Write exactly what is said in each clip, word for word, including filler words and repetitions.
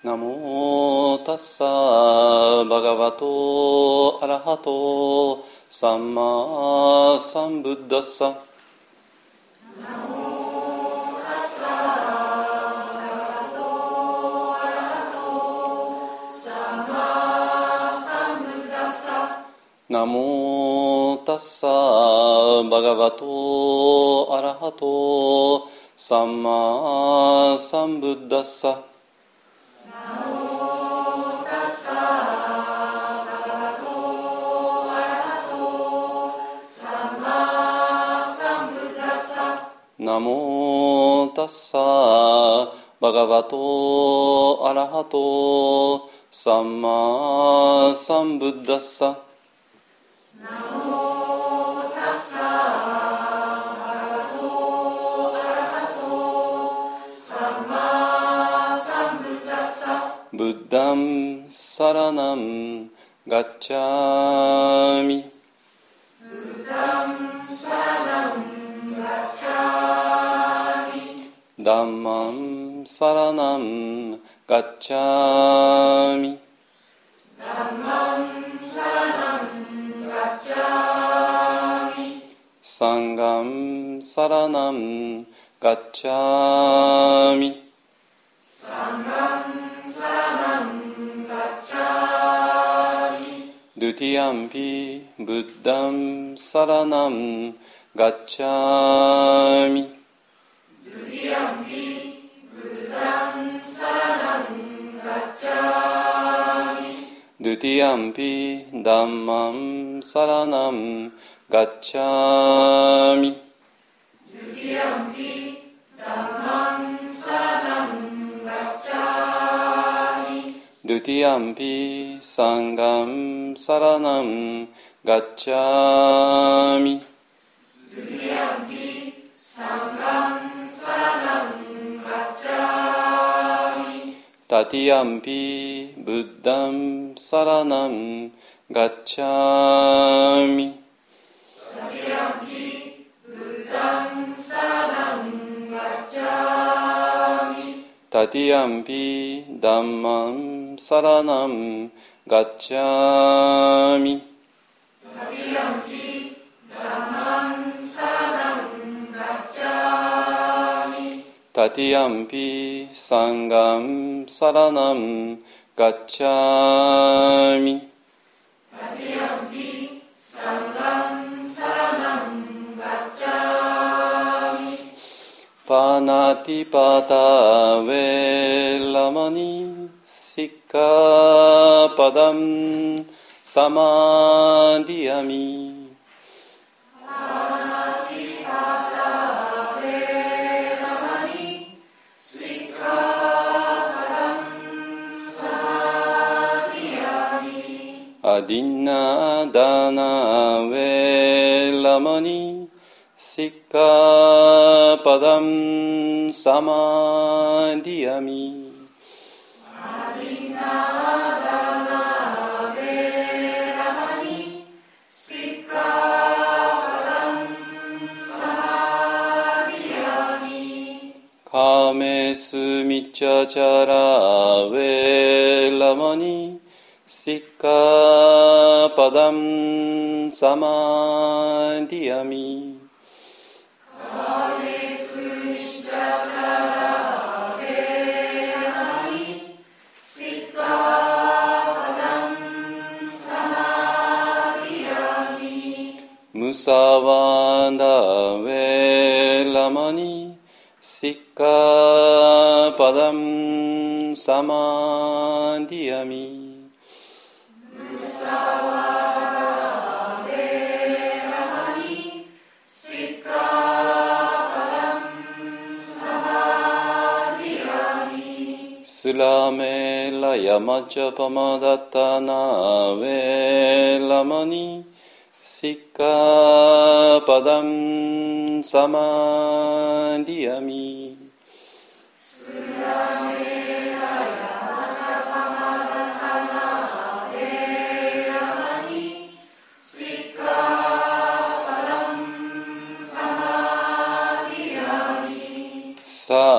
ナモタッサーバガバトアラハトサンマサンブッダッサ。 ナモタッサーバガバトアラハトサンマサンブッダッサ。 ナモタッサーバガバトアラハトサンマサンブッダッサ。 ナモタッサーバガバトアラハトサンマサンブッダッサ。 ナモタッサーバガバトアラハトサンマサンブッダッサ。 ナモタッサーバガバトアラハトサンマサンブッダッサ。 ブッダンサラナンガッチャミ。 ブッダンサラナンガッチャミ。 ダンマンサラナンガッチャミ。 ダンマンサラナンガッチャミ。 サンガンサラナンガッチャミ。 サンガンサラナンガッチャミ。 ドゥティアンピブッダンサラナンガッチャミ。 ドゥティアンピブッダンサラナンガッチャミ。 ドゥティアンピダンマンサラナンガッチャミ。 ドゥティアンピダンマンサラナンガッチャミ。 ドゥティアンピサンガンサラナンガッチャミ。 ドゥティアンピサンガンサラナンガッチャミ。 タティアンピブッダンサラナンガッチャミ。 タティアンピブッダンサラナンガッチャミ。 タティアンピダンマンサラナンガッチャミ。 タティアンピダンマンサラナンガッチャミ。 タティアンピサンガンサラナンガッチャミ。 タティアンピサンガンサラナンガッチャミ。 パナティパタウェラマニシッカパダンサマディアミ。 パナティパタウェラマニシッカパダンサマディアミ。 アディナダナウェラマニシッカパダンサマディアミ。 アディナダナウェラマニシッカパダンサマディアミ。 カメスミチャチャラウェラマニシッカパダンサマディアミ。 カメスミチャチャラウェラマニシッカパダンサマディアミ。 ムサワダウェラマニシッカパダンサマディアミ。 ムサワダウェラマニシッカパダンサマディアミ。 スラメラヤマチャパマダタナウェラマニシッカパダンサマディアミ。 スラメラヤマチャパマダタナウェラマニシッカパダンサマディアミ。 サ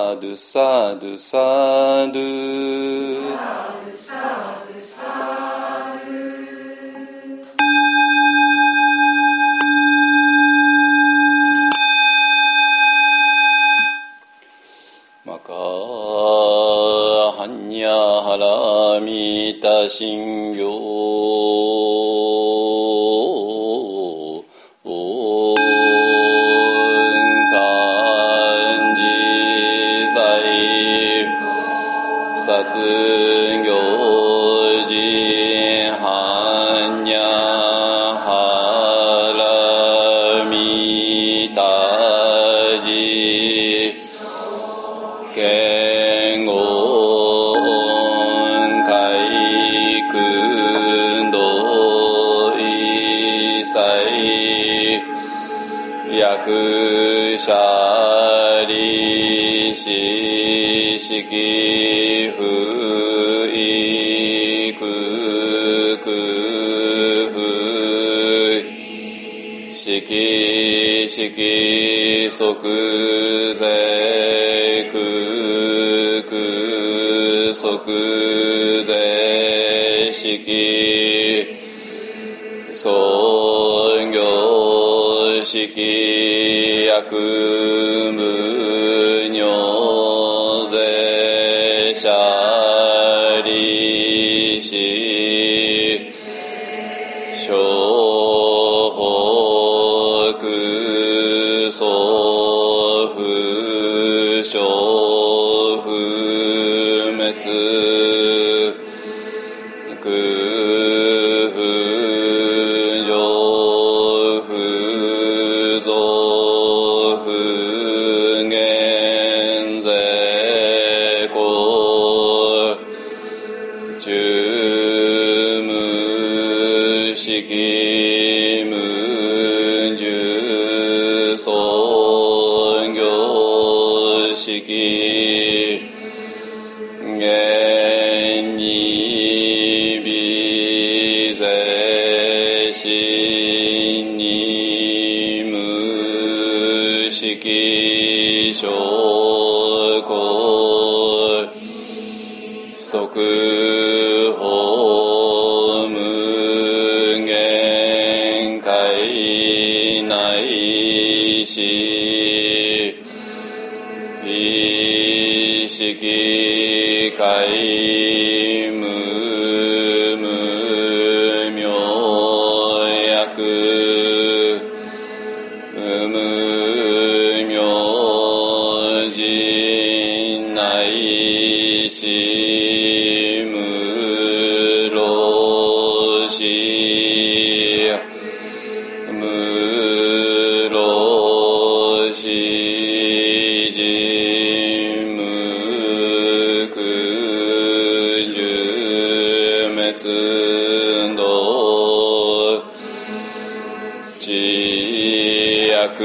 サドゥサドゥサドゥマカハンニャハラミタシンギョ殺行事般若波羅蜜多事見言海訓道一切役者利子式不意空空不式式即税空空即税式創業式役無尿税者利子小北総不小不滅空不上不増不減税公中無式無重創業式現に微税心に無式証拠即法無限界内し意識界無無明薬無明人内し無老死無老死人無空十滅道知薬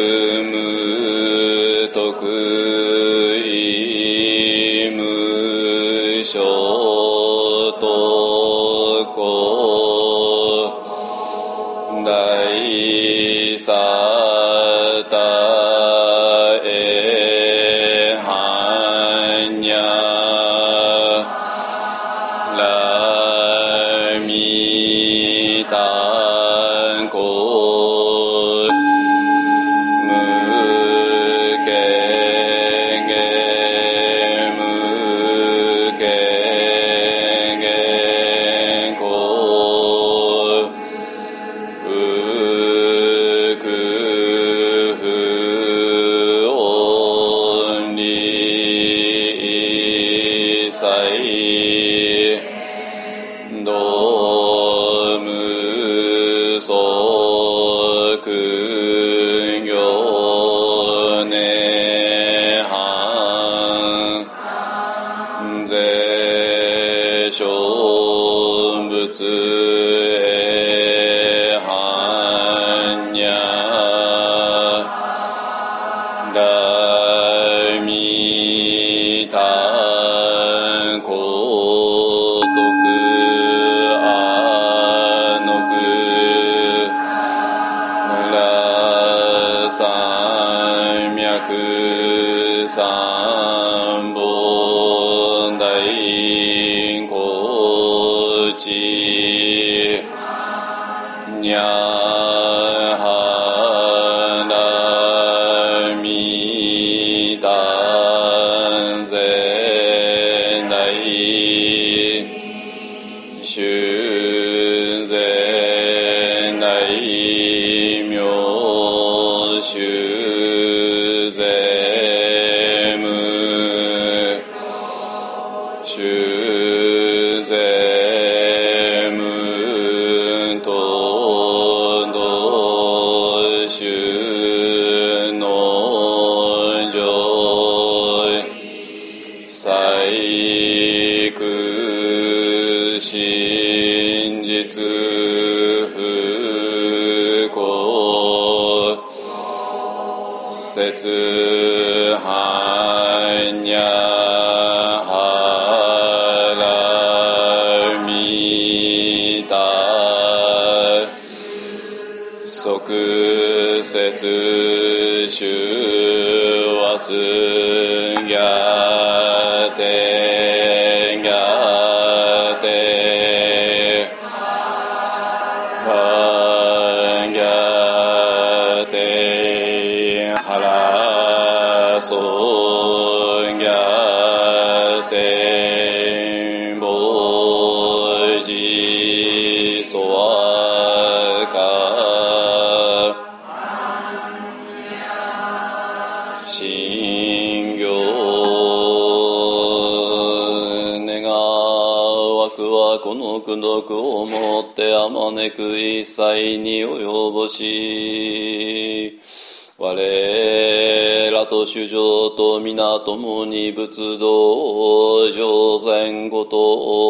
無徳意無所得大サタエ般若ラミタコ無限無限公不空不音理一切道無足行涅槃税小仏へ般若大弥陀高徳阿の羅山脈三信仰地にゃはらみだんぜないしゅぜないみょうしゅぜむしゅぜむとどしゅのじょい細工真実不幸節半にゃはらみだ即節終圧ぎゃてぎゃてはぎゃてはらそぎゃてぼじそわか信行願わくはこの功徳をもってあまねく一切に及ぼし我らと主上と皆共に仏道上善ごと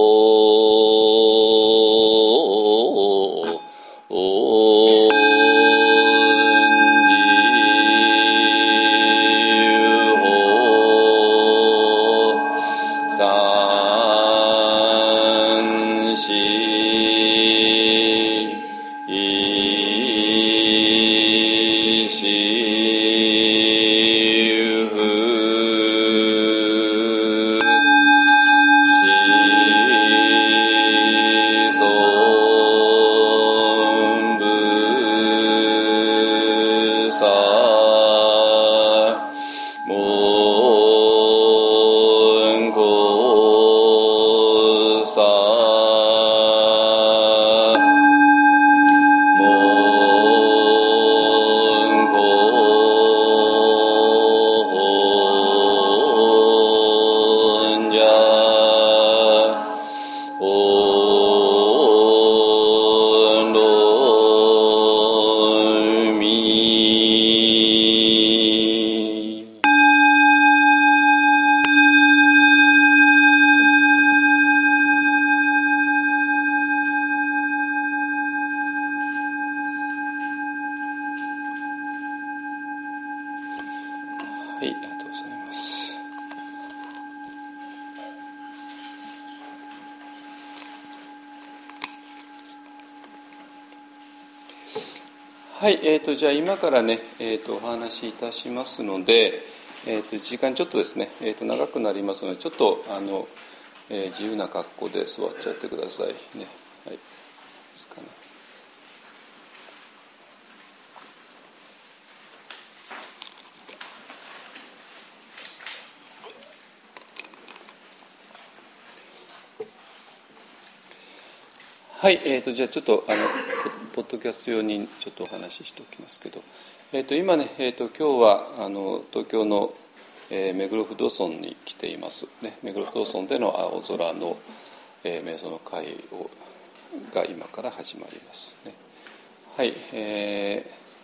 おはい、ありがとうございます。はい、えーと、じゃあ今からね、えーと、お話しいたしますので、えーと、時間ちょっとですね、えーと、長くなりますので、ちょっとあの、えー、自由な格好で座っちゃってくださいね。はい、ですかね。はい、えーと、じゃあちょっとあのポッドキャスト用にちょっとお話ししておきますけど、えーと、今ね、えーと、今日はあの東京の、えー、目黒不動尊に来ています、ね、目黒不動尊での青空の、えー、瞑想の会をが今から始まりますね。はい、え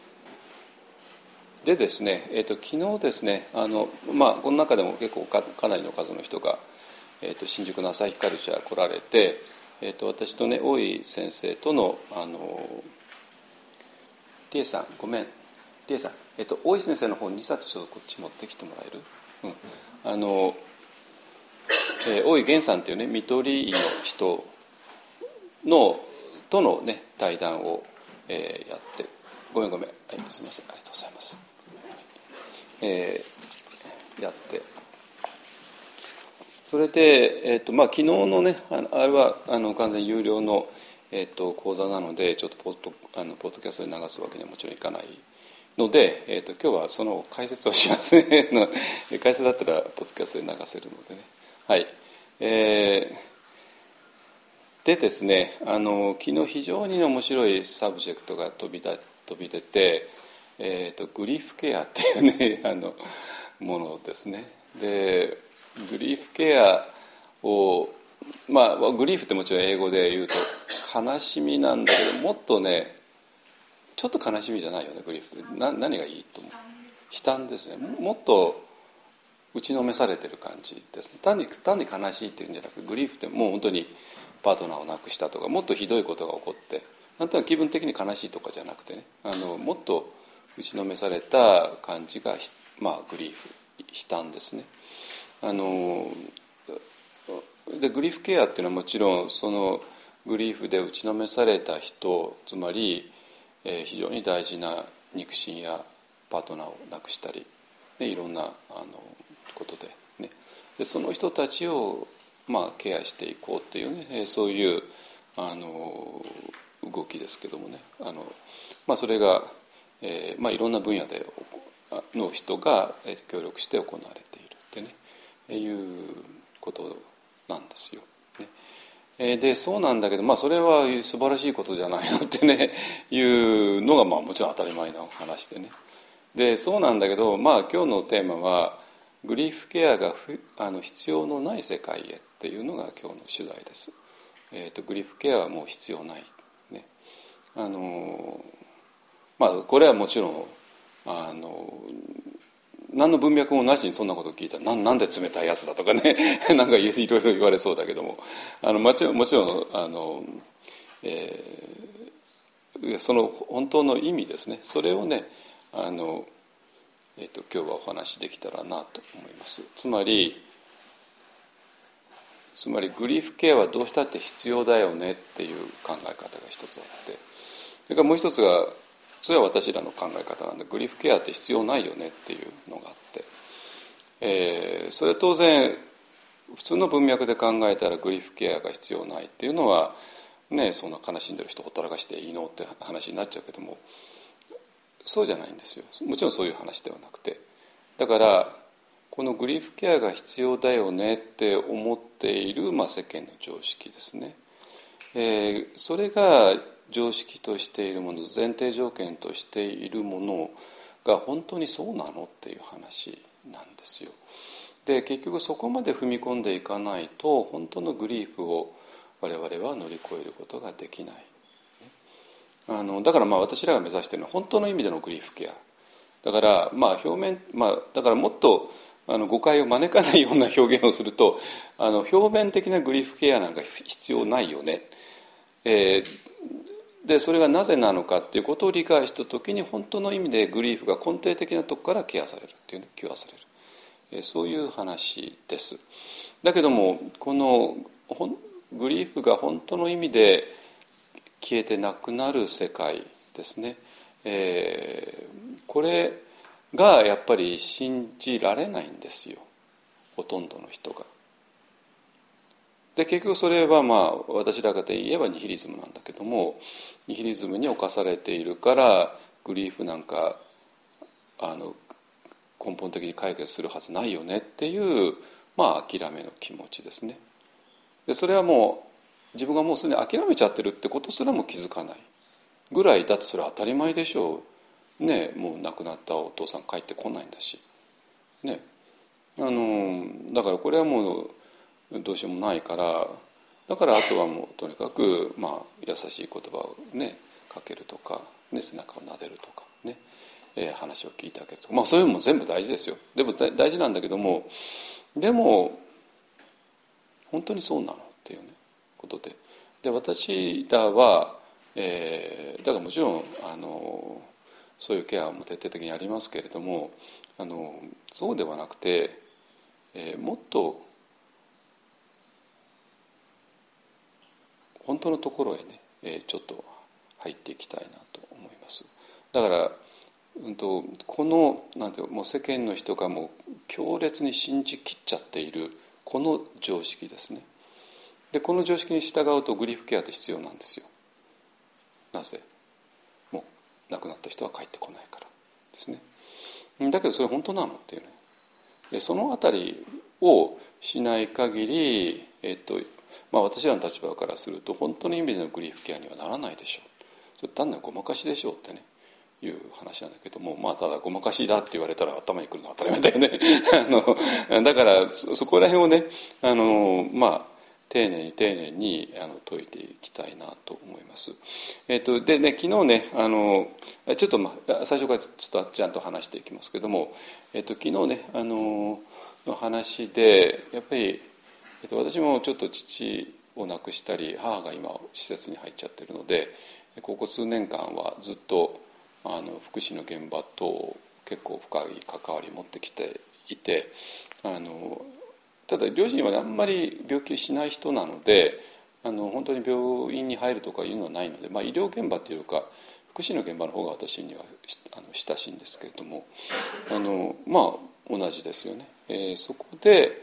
ー、でですね、えーと、昨日ですね、あの、まあ、この中でも結構 か, かなりの数の人が、えーと、新宿の朝日カルチャー来られて、えー、と私とね大井先生とのあのリエさんごめんリエさん、えー、と大井先生の本にさつちょっとこっち持ってきてもらえる、うん、あの、えー、大井源さんっていうね看取り医の人のとのね対談を、えー、やってごめんごめん、はい、すみませんありがとうございます、えー、やってそそれで、えーとまあ、昨日のねあのあれはあの完全有料の、えーと講座なのでちょっとポッドあのポッドキャストで流すわけにはもちろんいかないので、えーと今日はその解説をしますね解説だったらポッドキャストで流せるのでね。はい、えー、でですねあの昨日非常に面白いサブジェクトが飛びだ飛び出て、えーとグリーフケアっていうねあのものですね。でグリーフケアを、まあ、グリーフってもちろん英語で言うと悲しみなんだけど、もっとねちょっと悲しみじゃないよね。グリーフってな何がいいと思う？悲嘆ですね。もっと打ちのめされてる感じですね。単に単に悲しいっていうんじゃなくて、グリーフってもう本当にパートナーを亡くしたとか、もっとひどいことが起こってなんとなく気分的に悲しいとかじゃなくてね、あのもっと打ちのめされた感じが、まあ、グリーフ悲嘆ですね。あのでグリーフケアっていうのはもちろんそのグリーフで打ちのめされた人、つまり、えー、非常に大事な肉親やパートナーを亡くしたり、ね、いろんなあのことで、ね、でその人たちを、まあ、ケアしていこうっていうね、えー、そういうあの動きですけどもね、あの、まあ、それが、えーまあ、いろんな分野での人が協力して行われているってね、いうことなんですよ、ね、でそうなんだけど、まあ、それは素晴らしいことじゃないのってねいうのが、まあ、もちろん当たり前の話でね。でそうなんだけど、まあ、今日のテーマはグリーフケアがあの必要のない世界へっていうのが今日の主題です。えーと、グリーフケアはもう必要ない、ね、あのまあこれはもちろんあの何の文脈もなしにそんなことを聞いたら な, なんで冷たいやつだとかねなんかいろいろ言われそうだけども、あのもちろんもちろんあの、えー、その本当の意味ですね、それをねあの、えーと、今日はお話しできたらなと思います。つまりつまりグリーフケアはどうしたって必要だよねっていう考え方が一つあって、それからもう一つがそれは私らの考え方なんで、グリーフケアって必要ないよねっていうのがあって、えー、それは当然普通の文脈で考えたらグリーフケアが必要ないっていうのはね、そんな悲しんでる人をほったらかしていいのって話になっちゃうけども、そうじゃないんですよ。もちろんそういう話ではなくて、だからこのグリーフケアが必要だよねって思っている、まあ、世間の常識ですね、えー、それが常識としているもの、前提条件としているものが本当にそうなのっていう話なんですよ。で結局そこまで踏み込んでいかないと本当のグリーフを我々は乗り越えることができない。あのだからまあ私らが目指しているのは本当の意味でのグリーフケアだから、まあ表面、まあ、だからもっとあの誤解を招かないような表現をすると、あの表面的なグリーフケアなんか必要ないよね、えー、でそれがなぜなのかっていうことを理解したときに本当の意味でグリーフが根底的なところからケアされるっていうのキュアされる、えー、そういう話です。だけどもこのグリーフが本当の意味で消えてなくなる世界ですね、えー、これがやっぱり信じられないんですよ、ほとんどの人が。で結局それはまあ私らがで言えばニヒリズムなんだけども、ニヒリズムに侵されているからグリーフなんかあの根本的に解決するはずないよねっていう、まあ諦めの気持ちですね。でそれはもう自分がもうすでに諦めちゃってるってことすらも気づかないぐらいだと、それは当たり前でしょうね。もう亡くなったお父さん帰ってこないんだしね。あのだからこれはもうどうしようもないから、だからあとはもうとにかく、まあ、優しい言葉をねかけるとか、ね、背中を撫でるとかね、えー、話を聞いてあげるとか、まあそういうのも全部大事ですよ。でも大事なんだけども、でも本当にそうなのっていうねことで、で私らは、えー、だからもちろんあのそういうケアも徹底的にありますけれども、あのそうではなくて、えー、もっと本当のところへね、えー、ちょっと入っていきたいなと思います。だから、うん、とこのなんていうもう世間の人がもう強烈に信じきっちゃっているこの常識ですね。でこの常識に従うとグリーフケアって必要なんですよ。なぜ？もう亡くなった人は帰ってこないからですね。だけどそれ本当なのっていうね。でそのあたりをしない限り、えっとまあ、私らの立場からすると本当の意味でのグリーフケアにはならないでしょう。それ単なるごまかしでしょうってねいう話なんだけども、まあ、ただごまかしだって言われたら頭にくるのは当たり前だよねあのだからそ、そこら辺をねあの、まあ、丁寧に丁寧にあの解いていきたいなと思います。えっと、でね昨日ねあのちょっと、まあ、最初からちょっとちゃんと話していきますけども、えっと、昨日ねあのの話でやっぱり、えっと、私もちょっと父を亡くしたり母が今施設に入っちゃってるのでここ数年間はずっとあの福祉の現場と結構深い関わりを持ってきていて、あのただ両親はあんまり病気しない人なのであの本当に病院に入るとかいうのはないので、まあ、医療現場というか福祉の現場の方が私にはあの親しいんですけれども、あのまあ同じですよね。えー、そこで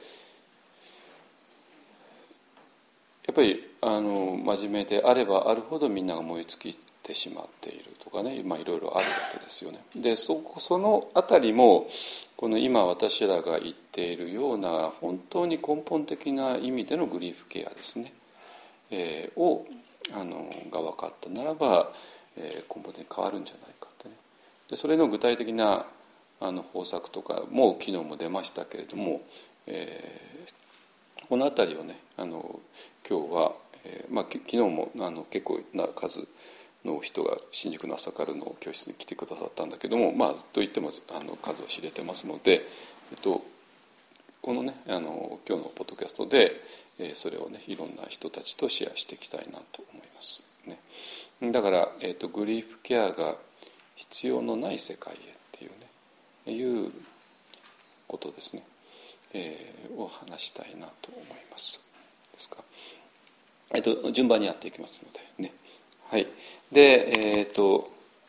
やっぱりあの真面目であればあるほどみんなが燃え尽きてしまっているとかね、まあ、いろいろあるわけですよね。で そ, そのあたりもこの今私らが言っているような本当に根本的な意味でのグリーフケアですね、えー、をあのが分かったならば、えー、根本的に変わるんじゃないかってね。でそれの具体的なあの方策とかも昨日も出ましたけれども、えー、このあたりをねあの今日は、えーまあ、昨日もあの結構な数の人が新宿の朝からの教室に来てくださったんだけども、まあ、といってもあの数は知れてますので、えっと、このねあの今日のポッドキャストで、えー、それをねいろんな人たちとシェアしていきたいなと思いますね。だから、えーと、グリーフケアが必要のない世界へっていうねいうことですね、えー、を話したいなと思いますですか。えっと、順番にやっていきますのでね。はい。で、えっと、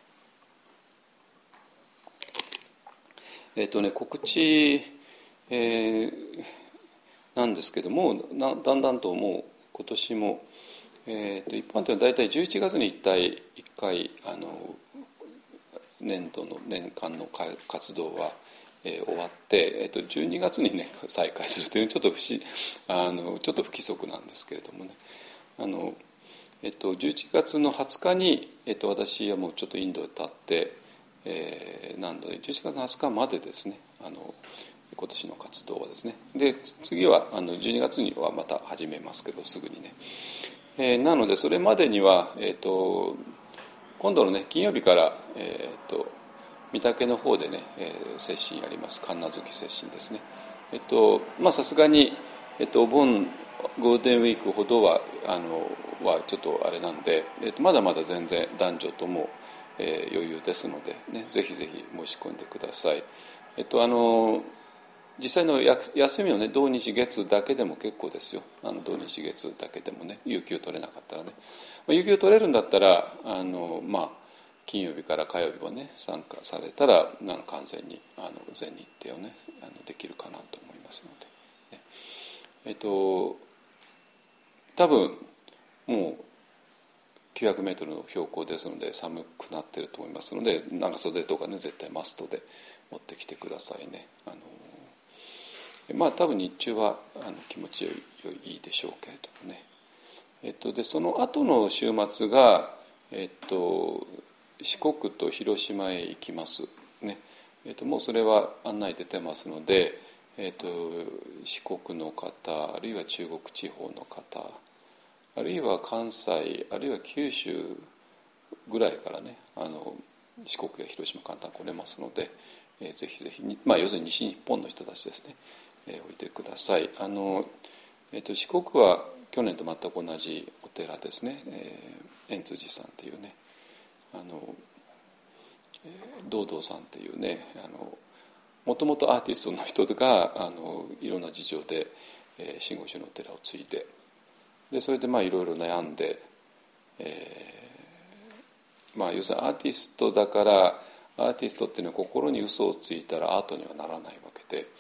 えっとね、告知、えー、なんですけども、なだんだんともう今年も、えっと、一般的には大体じゅういちがつにいっかい、いっかいあの年度の年間の活動は、えー、終わって、えっと、じゅうにがつにね再開するというちょっと不思あのちょっと不規則なんですけれどもね。あのえっと、じゅういちがつのはつかに、えっと、私はもうちょっとインドへ立って、えー、なのでじゅういちがつのはつかまでですねあの今年の活動はですね。で次はあのじゅうにがつにはまた始めますけどすぐにね、えー、なのでそれまでには、えっと、今度のね金曜日から、えっと、御嶽の方でね、えー、接心やります。神奈月接心ですね。えっとまあさすがに、えっと、お盆ゴールデンウィークほどはあのはちょっとあれなんで、えっと、まだまだ全然男女とも、えー、余裕ですので、ね、ぜひぜひ申し込んでください。えっとあの実際のや休みのね土日月だけでも結構ですよ。あの土日月だけでもね有給取れなかったらね、まあ、有給取れるんだったらあのまあ金曜日から火曜日はね参加されたらあの完全にあの全日程をねあのできるかなと思いますので、ね、えっと多分もうきゅうひゃくメートルの標高ですので寒くなっていると思いますので長袖とかね絶対マストで持ってきてくださいね。あのまあ多分日中はあの気持ちよいいいでしょうけれどもね。えっと、でその後の週末が、えっと、四国と広島へ行きますね。えっと、もうそれは案内出てますので、えっと、四国の方あるいは中国地方の方あるいは関西あるいは九州ぐらいからねあの四国や広島簡単来れますので、えー、ぜひぜひ、まあ、要するに西日本の人たちですね、えー、おいてください。あの、えー、と四国は去年と全く同じお寺ですね、えー、円通寺さんっていうねあの、えー、道道さんっていうねあのもともとアーティストの人があのいろんな事情で、えー、真言宗のお寺を継いででそれでまあいろいろ悩んで、えーまあ、要するにアーティストだからアーティストっていうのは心に嘘をついたらアートにはならないわけで、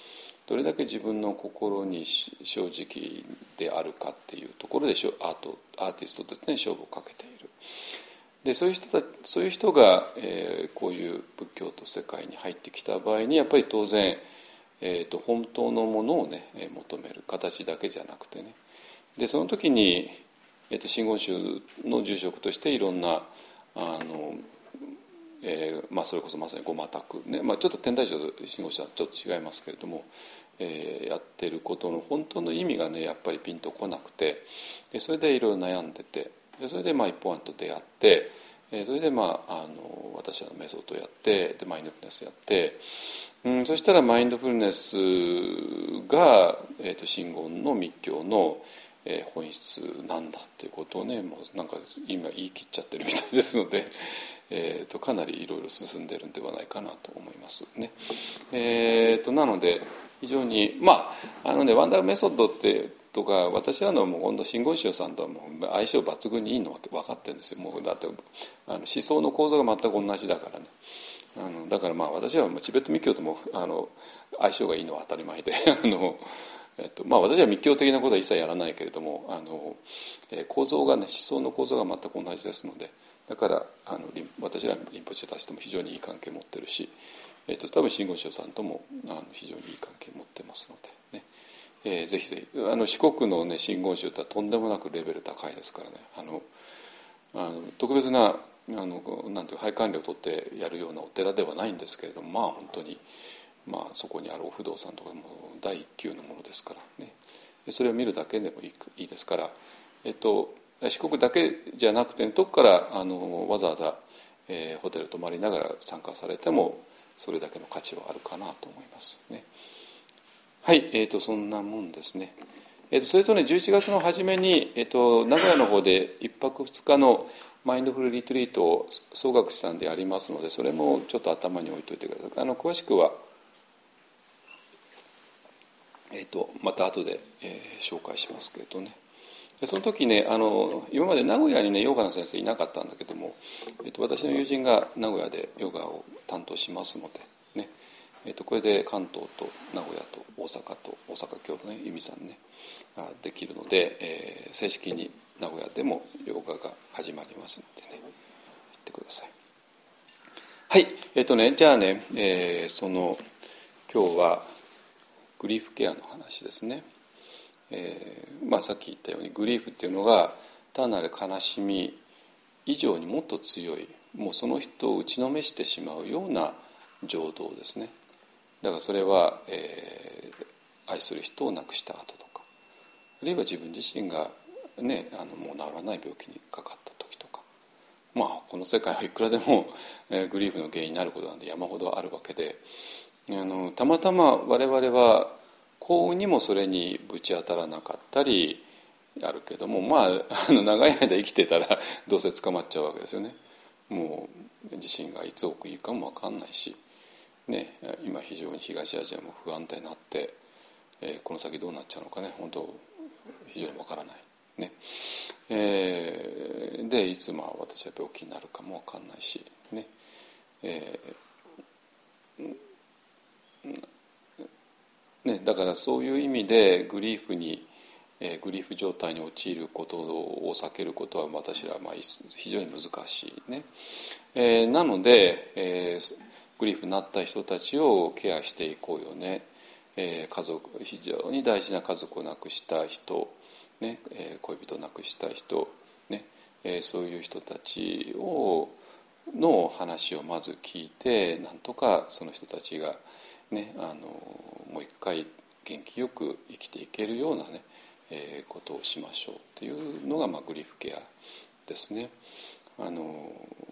どれだけ自分の心に正直であるかっていうところでアート、アーティストとして勝負をかけている。でそういう人たそういう人が、えー、こういう仏教と世界に入ってきた場合にやっぱり当然、えー、と本当のものをね求める、形だけじゃなくてね。でその時に、えー、と真言宗の住職としていろんなあの、えーまあ、それこそまさにごまたく、ねまあ、ちょっと天台宗と真言宗はちょっと違いますけれども、えー、やってることの本当の意味がねやっぱりピンとこなくて、でそれでいろいろ悩んでて、でそれでまあ一本案と出会って、えー、それでまああの私はメソッドやってでマインドフルネスやって、うん、そしたらマインドフルネスが、えー、と真言の密教の、えー、本質なんだっていうことをねもうなんか今言い切っちゃってるみたいですので、えー、とかなりいろいろ進んでるんではないかなと思いますね。えー、となので非常にまああのねワンダーメソッドってとか私らのもう今度真言宗さんとはもう相性抜群にいいのは分かってるんですよ。もうだってあの思想の構造が全く同じだからね。あのだからまあ私はもうチベット密教ともあの相性がいいのは当たり前であの、えっとまあ、私は密教的なことは一切やらないけれどもあの、えー、構造がね思想の構造が全く同じですので、だからあの私らリンポチェたちとも非常にいい関係を持ってるし、えっと多分真言宗さんともあの非常にいい関係を持ってますのでね。えー、ぜひぜひあの四国の、ね、真言宗ってとんでもなくレベル高いですからね。あのあの特別なあのなんていう拝観料を取ってやるようなお寺ではないんですけれども、まあ本当に、まあ、そこにあるお不動産とかも第一級のものですからね。それを見るだけでもいい、いいですから、えっと、四国だけじゃなくてどこからあのわざわざ、えー、ホテル泊まりながら参加されてもそれだけの価値はあるかなと思いますね。はい、えー、とそんなもんですね。えー、とそれとねじゅういちがつの初めに、えー、と名古屋の方でいっぱくふつかのマインドフルリトリートを総学士さんでやりますので、それもちょっと頭に置いといてください。あの詳しくは、えー、とまた後で、えー、紹介しますけれどね。その時ねあの今まで名古屋にねヨガの先生いなかったんだけども、えー、と私の友人が名古屋でヨガを担当しますのでね、えー、とこれで関東と名古屋と大阪と大阪京都ね由美さんねができるので、えー、正式に名古屋でもヨガが始まりますのでね行ってください。はいえっ、ー、とねじゃあね、えー、その今日はグリーフケアの話ですね。えーまあ、さっき言ったようにグリーフっていうのが単なる悲しみ以上にもっと強い、もうその人を打ちのめしてしまうような情動ですね。だからそれは、えー、愛する人を亡くした後とか、あるいは自分自身が、ね、あのもう治らない病気にかかった時とか、まあこの世界はいくらでも、えー、グリーフの原因になることなんて山ほどあるわけで、あのたまたま我々は幸運にもそれにぶち当たらなかったりあるけども、まあ、あの長い間生きてたらどうせ捕まっちゃうわけですよね。もう自身がいつ起きるかも分かんないし、ね、今非常に東アジアも不安定になって、えー、この先どうなっちゃうのかね本当非常に分からない、ねえー、でいつまあ私は病気になるかも分かんないしね、えーね、だからそういう意味でグリーフに、えー、グリーフ状態に陥ることを避けることは私はまあ非常に難しいね、えー、なので、えー、グリーフになった人たちをケアしていこうよね、えー、家族非常に大事な家族を亡くした人、ねえー、恋人を亡くした人、ねえー、そういう人たちをの話をまず聞いて、なんとかその人たちがね、あのもう一回元気よく生きていけるようなね、えー、ことをしましょうっていうのが、まあ、グリーフケアですね。あの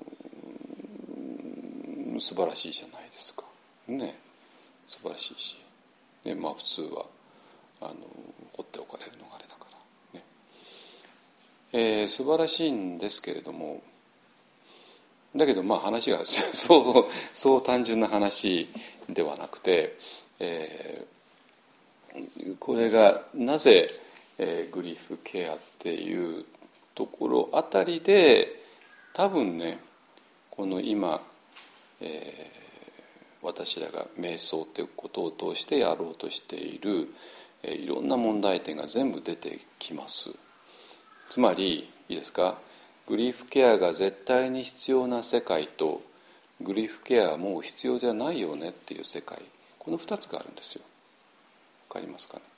素晴らしいじゃないですかね、素晴らしいし、で、まあ、普通はあの放っておかれるのがあれだからね、えー、素晴らしいんですけれども、だけどまあ話がそうそう単純な話ではなくて、えー、これがなぜ、えー、グリーフケアっていうところあたりで多分ねこの今、え私らが瞑想ということを通してやろうとしている、えー、いろんな問題点が全部出てきます。つまりいいですか、グリーフケアが絶対に必要な世界とグリーフケアはもう必要じゃないよねっていう世界、このふたつがあるんですよ。わかりますかね。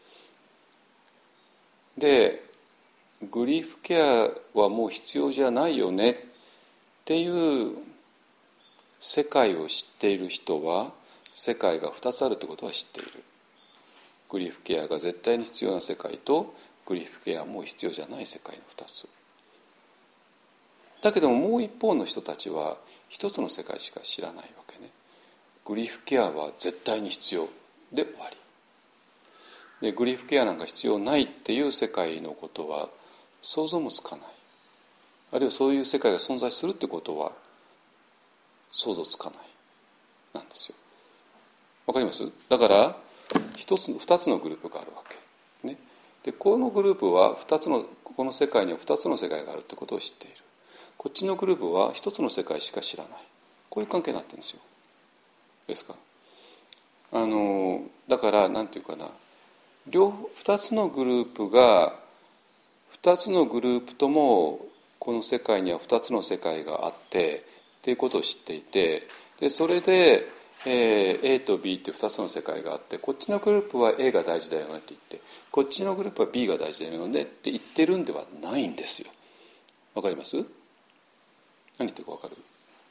でグリーフケアはもう必要じゃないよねっていう世界を知っている人は世界がふたつあるってことは知っている。グリーフケアが絶対に必要な世界とグリーフケアはもう必要じゃない世界のふたつだけども、もう一方の人たちは一つの世界しか知らないわけね。グリーフケアは絶対に必要で終わりで、グリーフケアなんか必要ないっていう世界のことは想像もつかない。あるいはそういう世界が存在するってことは想像つかないなんですよ。わかります？だから一つ二つのグループがあるわけ、ね、でこのグループは二つのこの世界には二つの世界があるってことを知っている。こっちのグループは一つの世界しか知らない。こういう関係になってるんですよ。ですか。あのだからなんていうかな、両二つのグループが二つのグループともこの世界には二つの世界があってっていうことを知っていて、でそれで、えー、A と B って二つの世界があって、こっちのグループは A が大事だよねって言って、こっちのグループは B が大事だよねって言ってるんではないんですよ。わかります？何言ってるかわかる？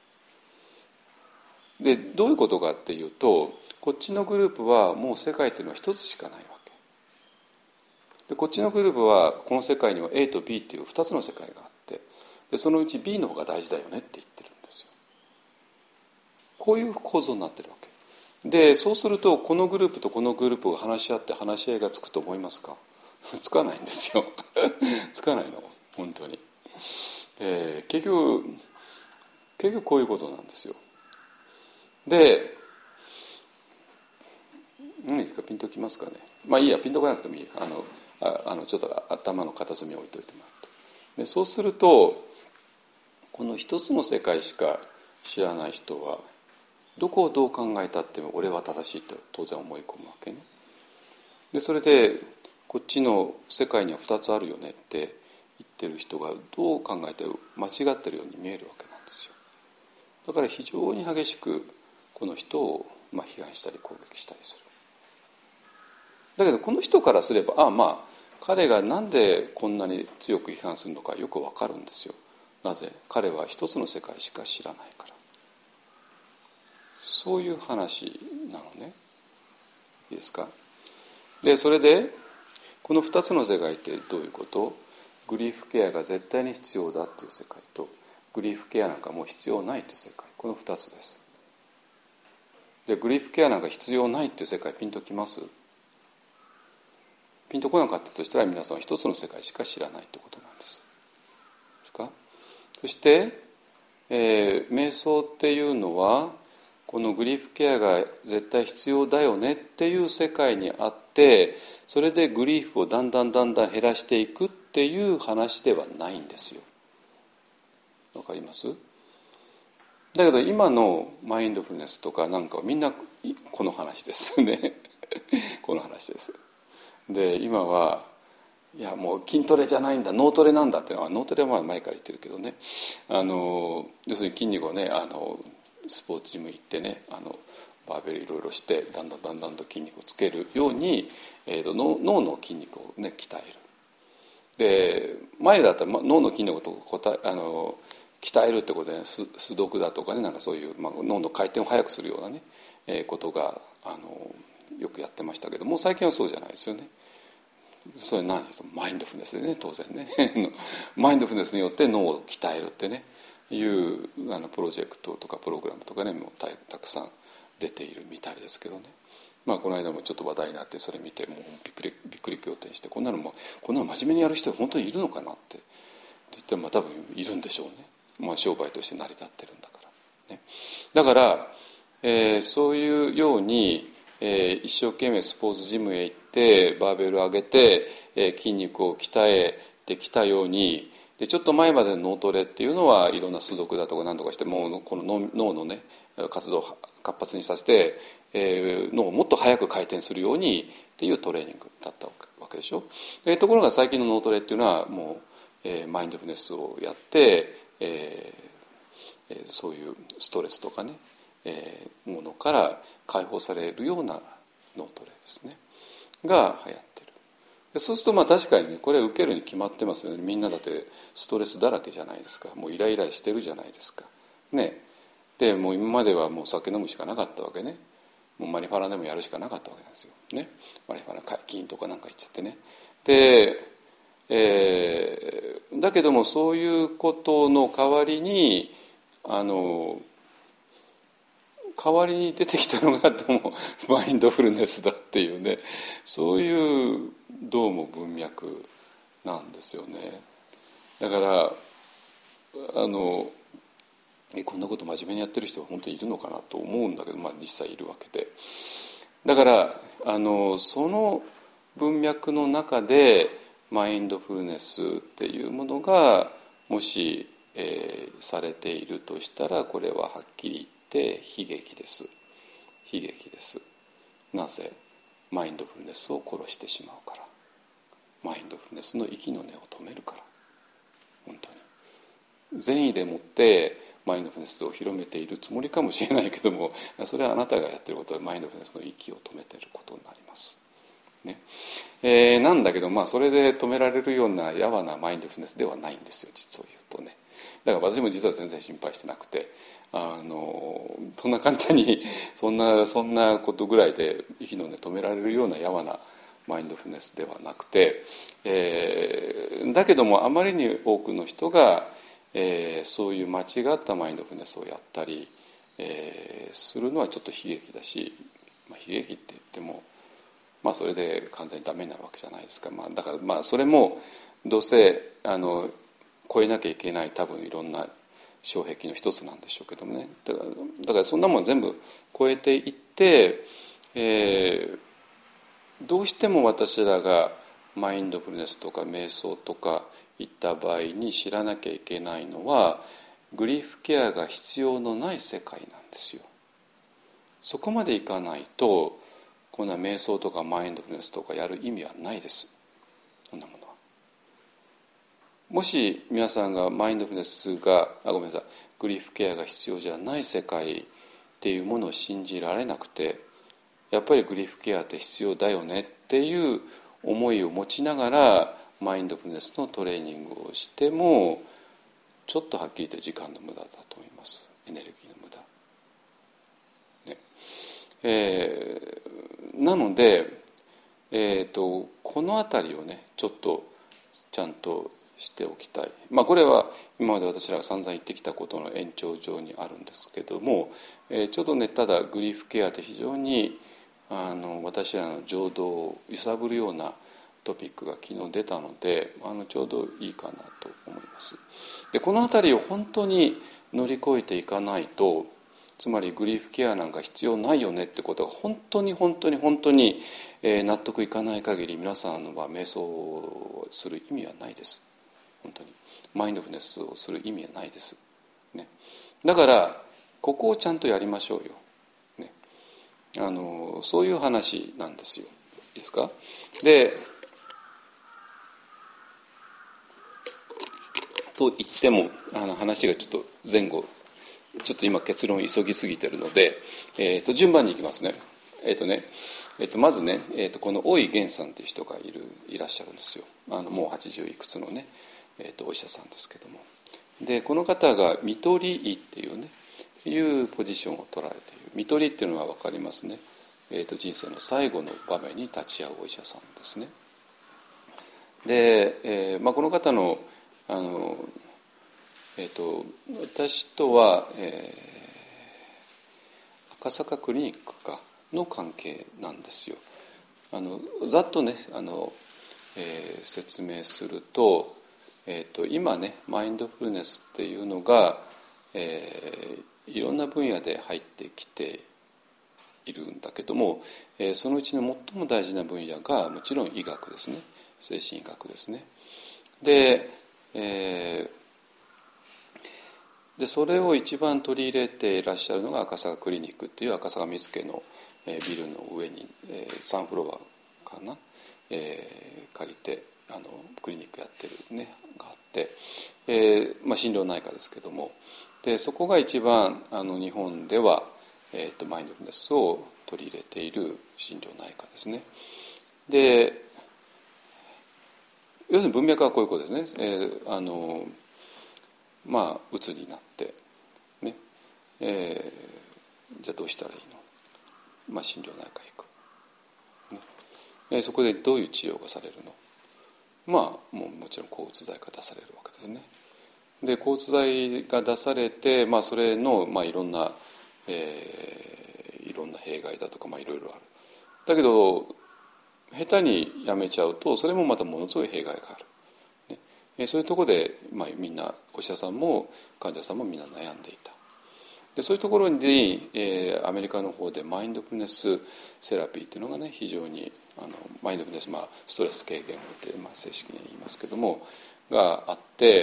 でどういうことかっていうと、こっちのグループはもう世界っていうのは一つしかないわけで、こっちのグループはこの世界には A と B っていう二つの世界があって、でそのうち B の方が大事だよねって言ってるんですよ。こういう構造になってるわけで、そうするとこのグループとこのグループが話し合って話し合いがつくと思いますか？つかないんですよつかないの本当に、えー、結局結局こういうことなんですよ。で何ですか、ピンときますかね。まあいいや、ピンとこなくてもいい。あのああのちょっと頭の片隅に置いといてもらって、でそうするとこの一つの世界しか知らない人はどこをどう考えたっても俺は正しいと当然思い込むわけね。でそれでこっちの世界には二つあるよねって言ってる人がどう考えて間違ってるように見えるわけなんですよ。だから非常に激しくこの人をまあ批判したり攻撃したりする。だけどこの人からすれば、ああまあ彼がなんでこんなに強く批判するのかよくわかるんですよ。なぜ？彼は一つの世界しか知らないから。そういう話なのね。いいですか？でそれでこの二つの世界ってどういうこと？グリーフケアが絶対に必要だっていう世界と、グリーフケアなんかもう必要ないという世界、この二つです。でグリーフケアなんか必要ないっていう世界、ピンときます？ピンとこなかったとしたら皆さんは一つの世界しか知らないということなんです。ですか？そして、えー、瞑想っていうのはこのグリーフケアが絶対必要だよねっていう世界にあって、それでグリーフをだんだんだんだん減らしていくっていう話ではないんですよ。わかります？だけど今のマインドフルネスとかなんかはみんなこの話ですねこの話です。で今はいやもう筋トレじゃないんだ、脳トレなんだっていうのは、脳トレはまあ前から言ってるけどね、あの要するに筋肉をね、あのスポーツジム行ってね、あのバーベルいろいろしてだんだんだんだんと筋肉をつけるように、えー、と 脳, 脳の筋肉をね鍛える。で前だったら脳の筋肉とあの鍛えるってことで、ね、数読だとかね、なんかそういう、まあ、脳の回転を速くするようなね、えー、ことがあのよくやってましたけども、最近はそうじゃないですよね。それ何？マインドフルネスでね、当然ねマインドフルネスによって脳を鍛えるってねいうあのプロジェクトとかプログラムとかね、もう た, たくさん出ているみたいですけどね。まあこの間もちょっと話題になって、それ見てもうびっくりびっくり仰天して、こんなのもこんなの真面目にやる人本当にいるのかなって言っても多分いるんでしょうね。まあ商売として成り立ってるんだからね。だから、えー、そういうように、えー、一生懸命スポーツジムへ行ってバーベルを上げて、えー、筋肉を鍛えてきたように、でちょっと前までの脳トレっていうのはいろんな数読だとか何とかしてもうこの 脳, 脳のね活動を活発にさせて、えー、脳をもっと早く回転するようにっていうトレーニングだったわけでしょ。でところが最近の脳トレっていうのはもう、えー、マインドフルネスをやって、えー、そういうストレスとかね、えー、ものから解放されるような脳トレですねが流行ってる。でそうするとまあ確かにねこれ受けるに決まってますよね。みんなだってストレスだらけじゃないですか。もうイライラしてるじゃないですかね。でもう今まではもう酒飲むしかなかったわけね。もうマリファナでもやるしかなかったわけなんですよね。マリファナ解禁とかなんか言っちゃってね。で、えー、だけどもそういうことの代わりにあの代わりに出てきたのがどうもマインドフルネスだっていうね、そういうどうも文脈なんですよね。だからあのこんなこと真面目にやってる人は本当にいるのかなと思うんだけど、まあ、実際いるわけで、だからあのその文脈の中でマインドフルネスっていうものがもし、えー、されているとしたら、これははっきり言って悲劇です。悲劇です。なぜ？マインドフルネスを殺してしまうから。マインドフルネスの息の根を止めるから。本当に善意でもってマインドフルネスを広めているつもりかもしれないけども、それはあなたがやっていることはマインドフルネスの息を止めていることになりますね。えー、なんだけど、まあ、それで止められるようなやわなマインドフルネスではないんですよ、実を言うとね。だから私も実は全然心配してなくて、あのそんな簡単にそんなそんなことぐらいで息の根止められるようなやわなマインドフルネスではなくて、えー、だけどもあまりに多くの人が、えー、そういう間違ったマインドフルネスをやったり、えー、するのはちょっと悲劇だし、まあ、悲劇って言っても、まあ、それで完全にダメになるわけじゃないですか。まあ、だからまあそれもどうせあの超えなきゃいけない多分いろんな障壁の一つなんでしょうけどもね。だから、だからそんなもん全部超えていって、えー、どうしても私らがマインドフルネスとか瞑想とかいった場合に知らなきゃいけないのは、グリーフケアが必要のない世界なんですよ。そこまでいかないとこんな瞑想とかマインドフルネスとかやる意味はないです。そんなものは。もし皆さんがマインドフルネスがあごめんなさいグリーフケアが必要じゃない世界っていうものを信じられなくて、やっぱりグリーフケアって必要だよねっていう思いを持ちながらマインドフルネスのトレーニングをしても、ちょっとはっきり言って時間の無駄だと思います。エネルギーの無駄、ねえー、なので、えーと、このあたりをねちょっとちゃんとしておきたい。まあこれは今まで私らが散々言ってきたことの延長上にあるんですけども、えー、ちょうどねただグリーフケアって非常にあの私らの情動を揺さぶるようなトピックが昨日出たので、あのちょうどいいかなと思います。でこのあたりを本当に乗り越えていかないと、つまりグリーフケアなんか必要ないよねってことが本当に本当に本当に納得いかない限り、皆さんは瞑想をする意味はないです。本当にマインドフルネスをする意味はないです、ね、だからここをちゃんとやりましょうよ、ね、あのそういう話なんですよ。いいですか。でと言ってもあの話がちょっと前後ちょっと今結論急ぎすぎてるので、えー、と順番にいきますね。えっ、ー、とね、えー、とまずね、えー、とこの大井源さんという人がいるいらっしゃるんですよ。あのもうはちじゅういくつのね、えー、とお医者さんですけども、でこの方が看取り医っていうねいうポジションを取られている。看取りっていうのは分かりますね。えー、と人生の最後の場面に立ち会うお医者さんですね。で、えーまあ、この方のあのえー、と私とは、えー、赤坂クリニックかの関係なんですよ。あのざっとねあの、えー、説明すると、えー、と今ねマインドフルネスっていうのが、えー、いろんな分野で入ってきているんだけども、えー、そのうちの最も大事な分野がもちろん医学ですね。精神医学ですね。で、えーでそれを一番取り入れていらっしゃるのが赤坂クリニックっていう赤坂見附の、えー、ビルの上に、えー、さんフロアかな、えー、借りてあのクリニックやってるねがあって、えーまあ、心療内科ですけども、でそこが一番あの日本では、えー、とマインドフルネスを取り入れている心療内科ですね。で要するに文脈はこういうことですね。えー、あのまあうつになってね、えー、じゃあどうしたらいいの、まあ、心療内科へ行く、ねえー、そこでどういう治療がされるの、まあもうもちろん抗うつ剤が出されるわけですね。で抗うつ剤が出されて、まあ、それの、まあ、いろんな、えー、いろんな弊害だとか、まあ、いろいろある。だけど下手にやめちゃうとそれもまたものすごい弊害がある、ねえー、そういうところで、まあ、みんなお医者さんも患者さんもみんな悩んでいた。でそういうところに、えー、アメリカの方でマインドフルネスセラピーっていうのがね非常にあのマインドフルネス、まあ、ストレス軽減法って、まあ、正式に言いますけどもがあって、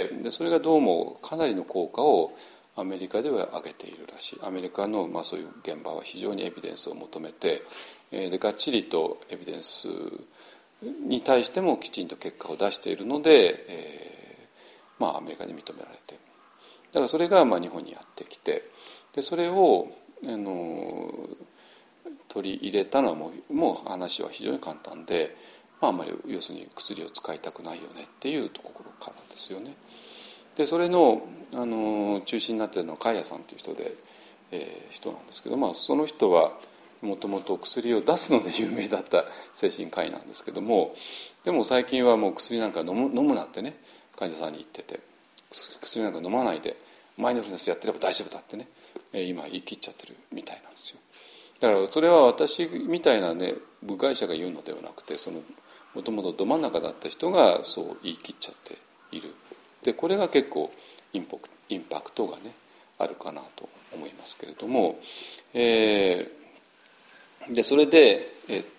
でそれがどうもかなりの効果をアメリカでは上げているらしい。アメリカの、まあ、そういう現場は非常にエビデンスを求めて、えー、でがっちりとエビデンスに対してもきちんと結果を出しているので、えーまあ、アメリカで認められている。だからそれがまあ日本にやってきて、でそれをあの取り入れたのはもう、もう話は非常に簡単で、まあ、あんまり要するに薬を使いたくないよねっていうところからですよね。でそれの、あの中心になっているのはカイヤさんという人で、えー、人なんですけど、まあ、その人はもともと薬を出すので有名だった精神科医なんですけども、でも最近はもう薬なんか飲む、飲むなってね患者さんに言ってて、薬なんか飲まないでマインドフルネスやってれば大丈夫だってね今言い切っちゃってるみたいなんですよ。だからそれは私みたいなね部外者が言うのではなくて、そのもともとど真ん中だった人がそう言い切っちゃっている。でこれが結構インパクト、インパクトがねあるかなと思いますけれども、えー、でそれで、えー、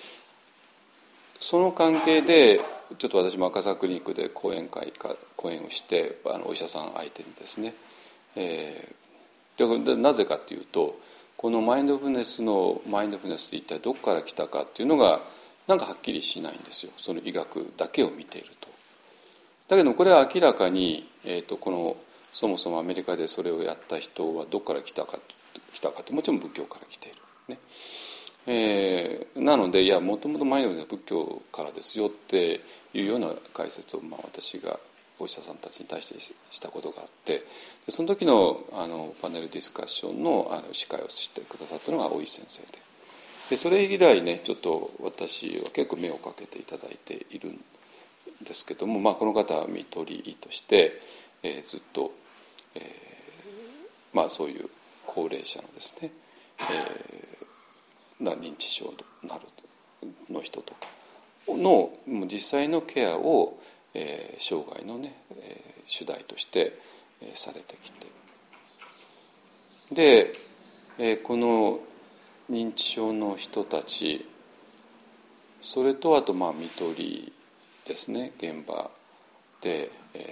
その関係でちょっと私も赤坂クリニックで講演会か講演をしてあのお医者さん相手にですね、えー、でなぜかというとこのマインドフルネスのマインドフルネスって一体どこから来たかっていうのがなんかはっきりしないんですよ、その医学だけを見ていると。だけどこれは明らかに、えー、とこのそもそもアメリカでそれをやった人はどこから来たか来たかってもちろん仏教から来ている、ねえー、なのでいやもともとマインドフルネスは仏教からですよっていうような解説を、まあ、私がお医者さんたちに対してしたことがあって、その時 の, あのパネルディスカッション の, あの司会をしてくださったのが大石先生 で, でそれ以来ねちょっと私は結構目をかけていただいているんですけども、まあ、この方は看取り医として、えー、ずっと、えーまあ、そういう高齢者のですね、えー、認知症なるの人とかの実際のケアをえー、生涯のね、えー、主題として、えー、されてきて、で、えー、この認知症の人たち、それとあとまあ看取りですね、現場で、え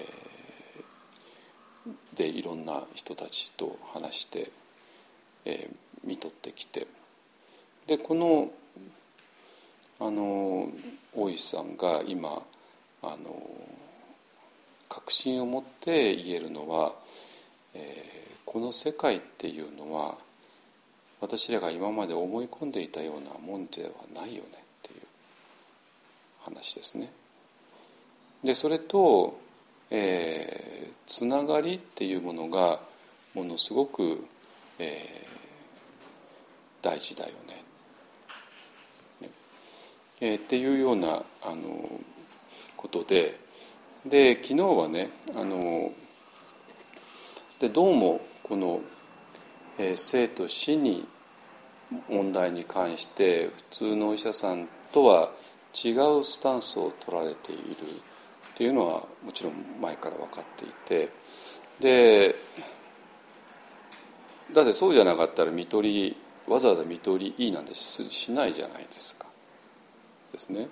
ー、でいろんな人たちと話して、えー、看取ってきて、でこのあの大石さんが今あの確信を持って言えるのは、えー、この世界っていうのは私らが今まで思い込んでいたようなもんではないよねっていう話ですね。でそれと、えー、つながりっていうものがものすごく、えー、大事だよね、ねえー、っていうようなあのことで、で昨日はねあのでどうもこの、えー、生と死に問題に関して普通のお医者さんとは違うスタンスを取られているっていうのはもちろん前から分かっていて、でだってそうじゃなかったら看取りわざわざ看取りいいなんてしないじゃないですかですね。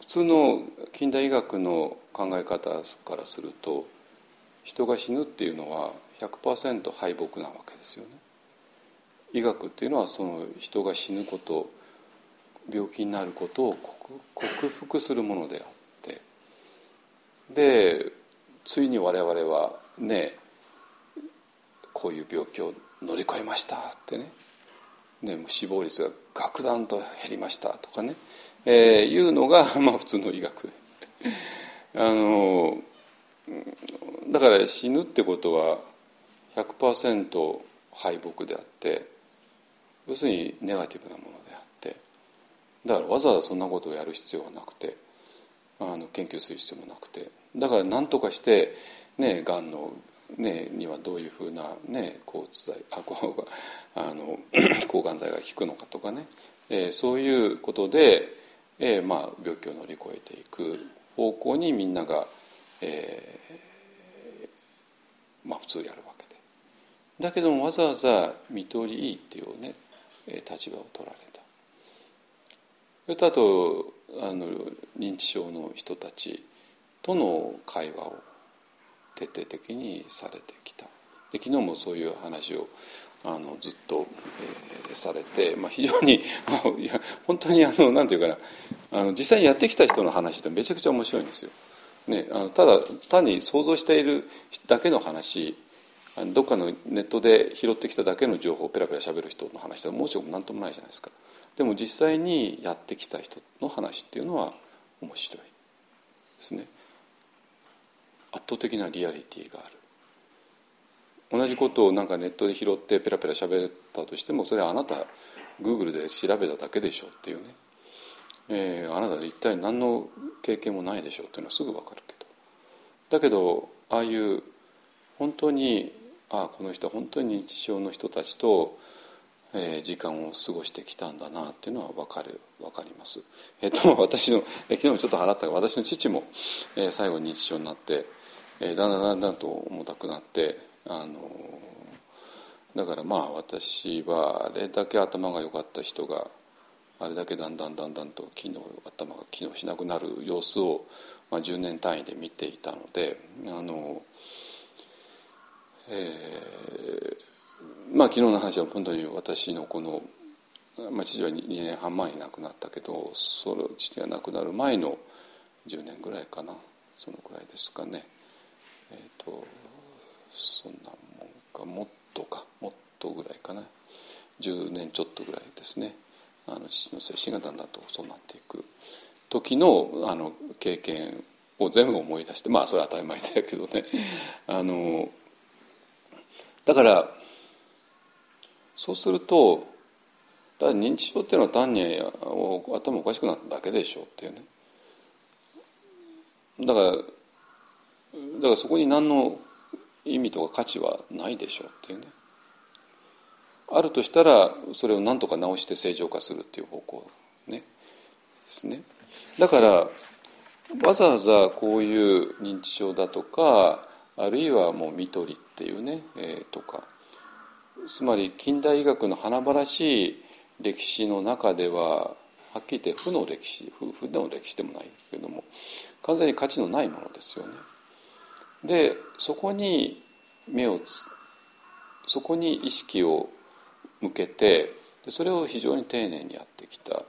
普通の近代医学の考え方からすると、人が死ぬっていうのは ひゃくパーセント 敗北なわけですよね。医学っていうのはその人が死ぬこと、病気になることを克服するものであって、でついに我々はね、こういう病気を乗り越えましたってね、ね、もう死亡率が格段と減りましたとかね、えー、いうのがまあ普通の医学あのだから死ぬってことは ひゃくパーセント 敗北であって、要するにネガティブなものであって、だからわざわざそんなことをやる必要はなくて、あの研究する必要もなくて、だから何とかしてね、がんのねにはどういうふうなね抗うつ剤、あこうあの抗がん剤が効くのかとかね、えー、そういうことで、えーまあ、病気を乗り越えていく方向にみんなが、えーまあ、普通やるわけで、だけどもわざわざ看取り医っていうね立場を取られた。それとあとあの認知症の人たちとの会話を徹底的にされてきた。で昨日もそういう話をあのずっと、えー、されて、まあ、非常にいや本当にあのなんていうかな、あの実際にやってきた人の話ってめちゃくちゃ面白いんですよ。ね、あのただ単に想像しているだけの話、どっかのネットで拾ってきただけの情報をペラペラ喋る人の話ってもちろん何ともないじゃないですか。でも実際にやってきた人の話っていうのは面白いですね。圧倒的なリアリティがある。同じことをなんかネットで拾ってペラペラ喋ったとしても、それはあなた Google で調べただけでしょっていうね、えー、あなた一体何の経験もないでしょっていうのはすぐ分かるけど、だけどああいう本当にああこの人は本当に認知症の人たちと、えー、時間を過ごしてきたんだなっていうのは分かる分かります。えっと私の、えー、昨日もちょっと払ったが、私の父も、えー、最後認知症になって、えー、だんだんだんだんと重たくなって、あのだからまあ私はあれだけ頭が良かった人があれだけだんだんだんだんと機能頭が機能しなくなる様子を、まあ、じゅうねん単位で見ていたので、あの、えー、まあ昨日の話は本当に私のこの、まあ、父はにねんはん前に亡くなったけど、その父が亡くなる前のじゅうねんぐらいかな、そのぐらいですかね、えっとそんなもんか、もっとかもっとぐらいかな、じゅうねんちょっとぐらいですね。あの父の精神がだんだんとそうなっていく時のあの経験を全部思い出して、まあそれは当たり前だけどね、あのだからそうすると、だから認知症っていうのは単に頭おかしくなっただけでしょっていうね、だからだからそこに何の意味とか価値はないでしょうっていうね、あるとしたらそれを何とか直して正常化するっていう方向、ね、ですね。だからわざわざこういう認知症だとか、あるいはもう看取りっていうね、えー、とか、つまり近代医学の華々しい歴史の中でははっきり言って負の歴史、負の歴史でもないけれども完全に価値のないものですよね。でそこに目をつそこに意識を向けて、それを非常に丁寧にやってきた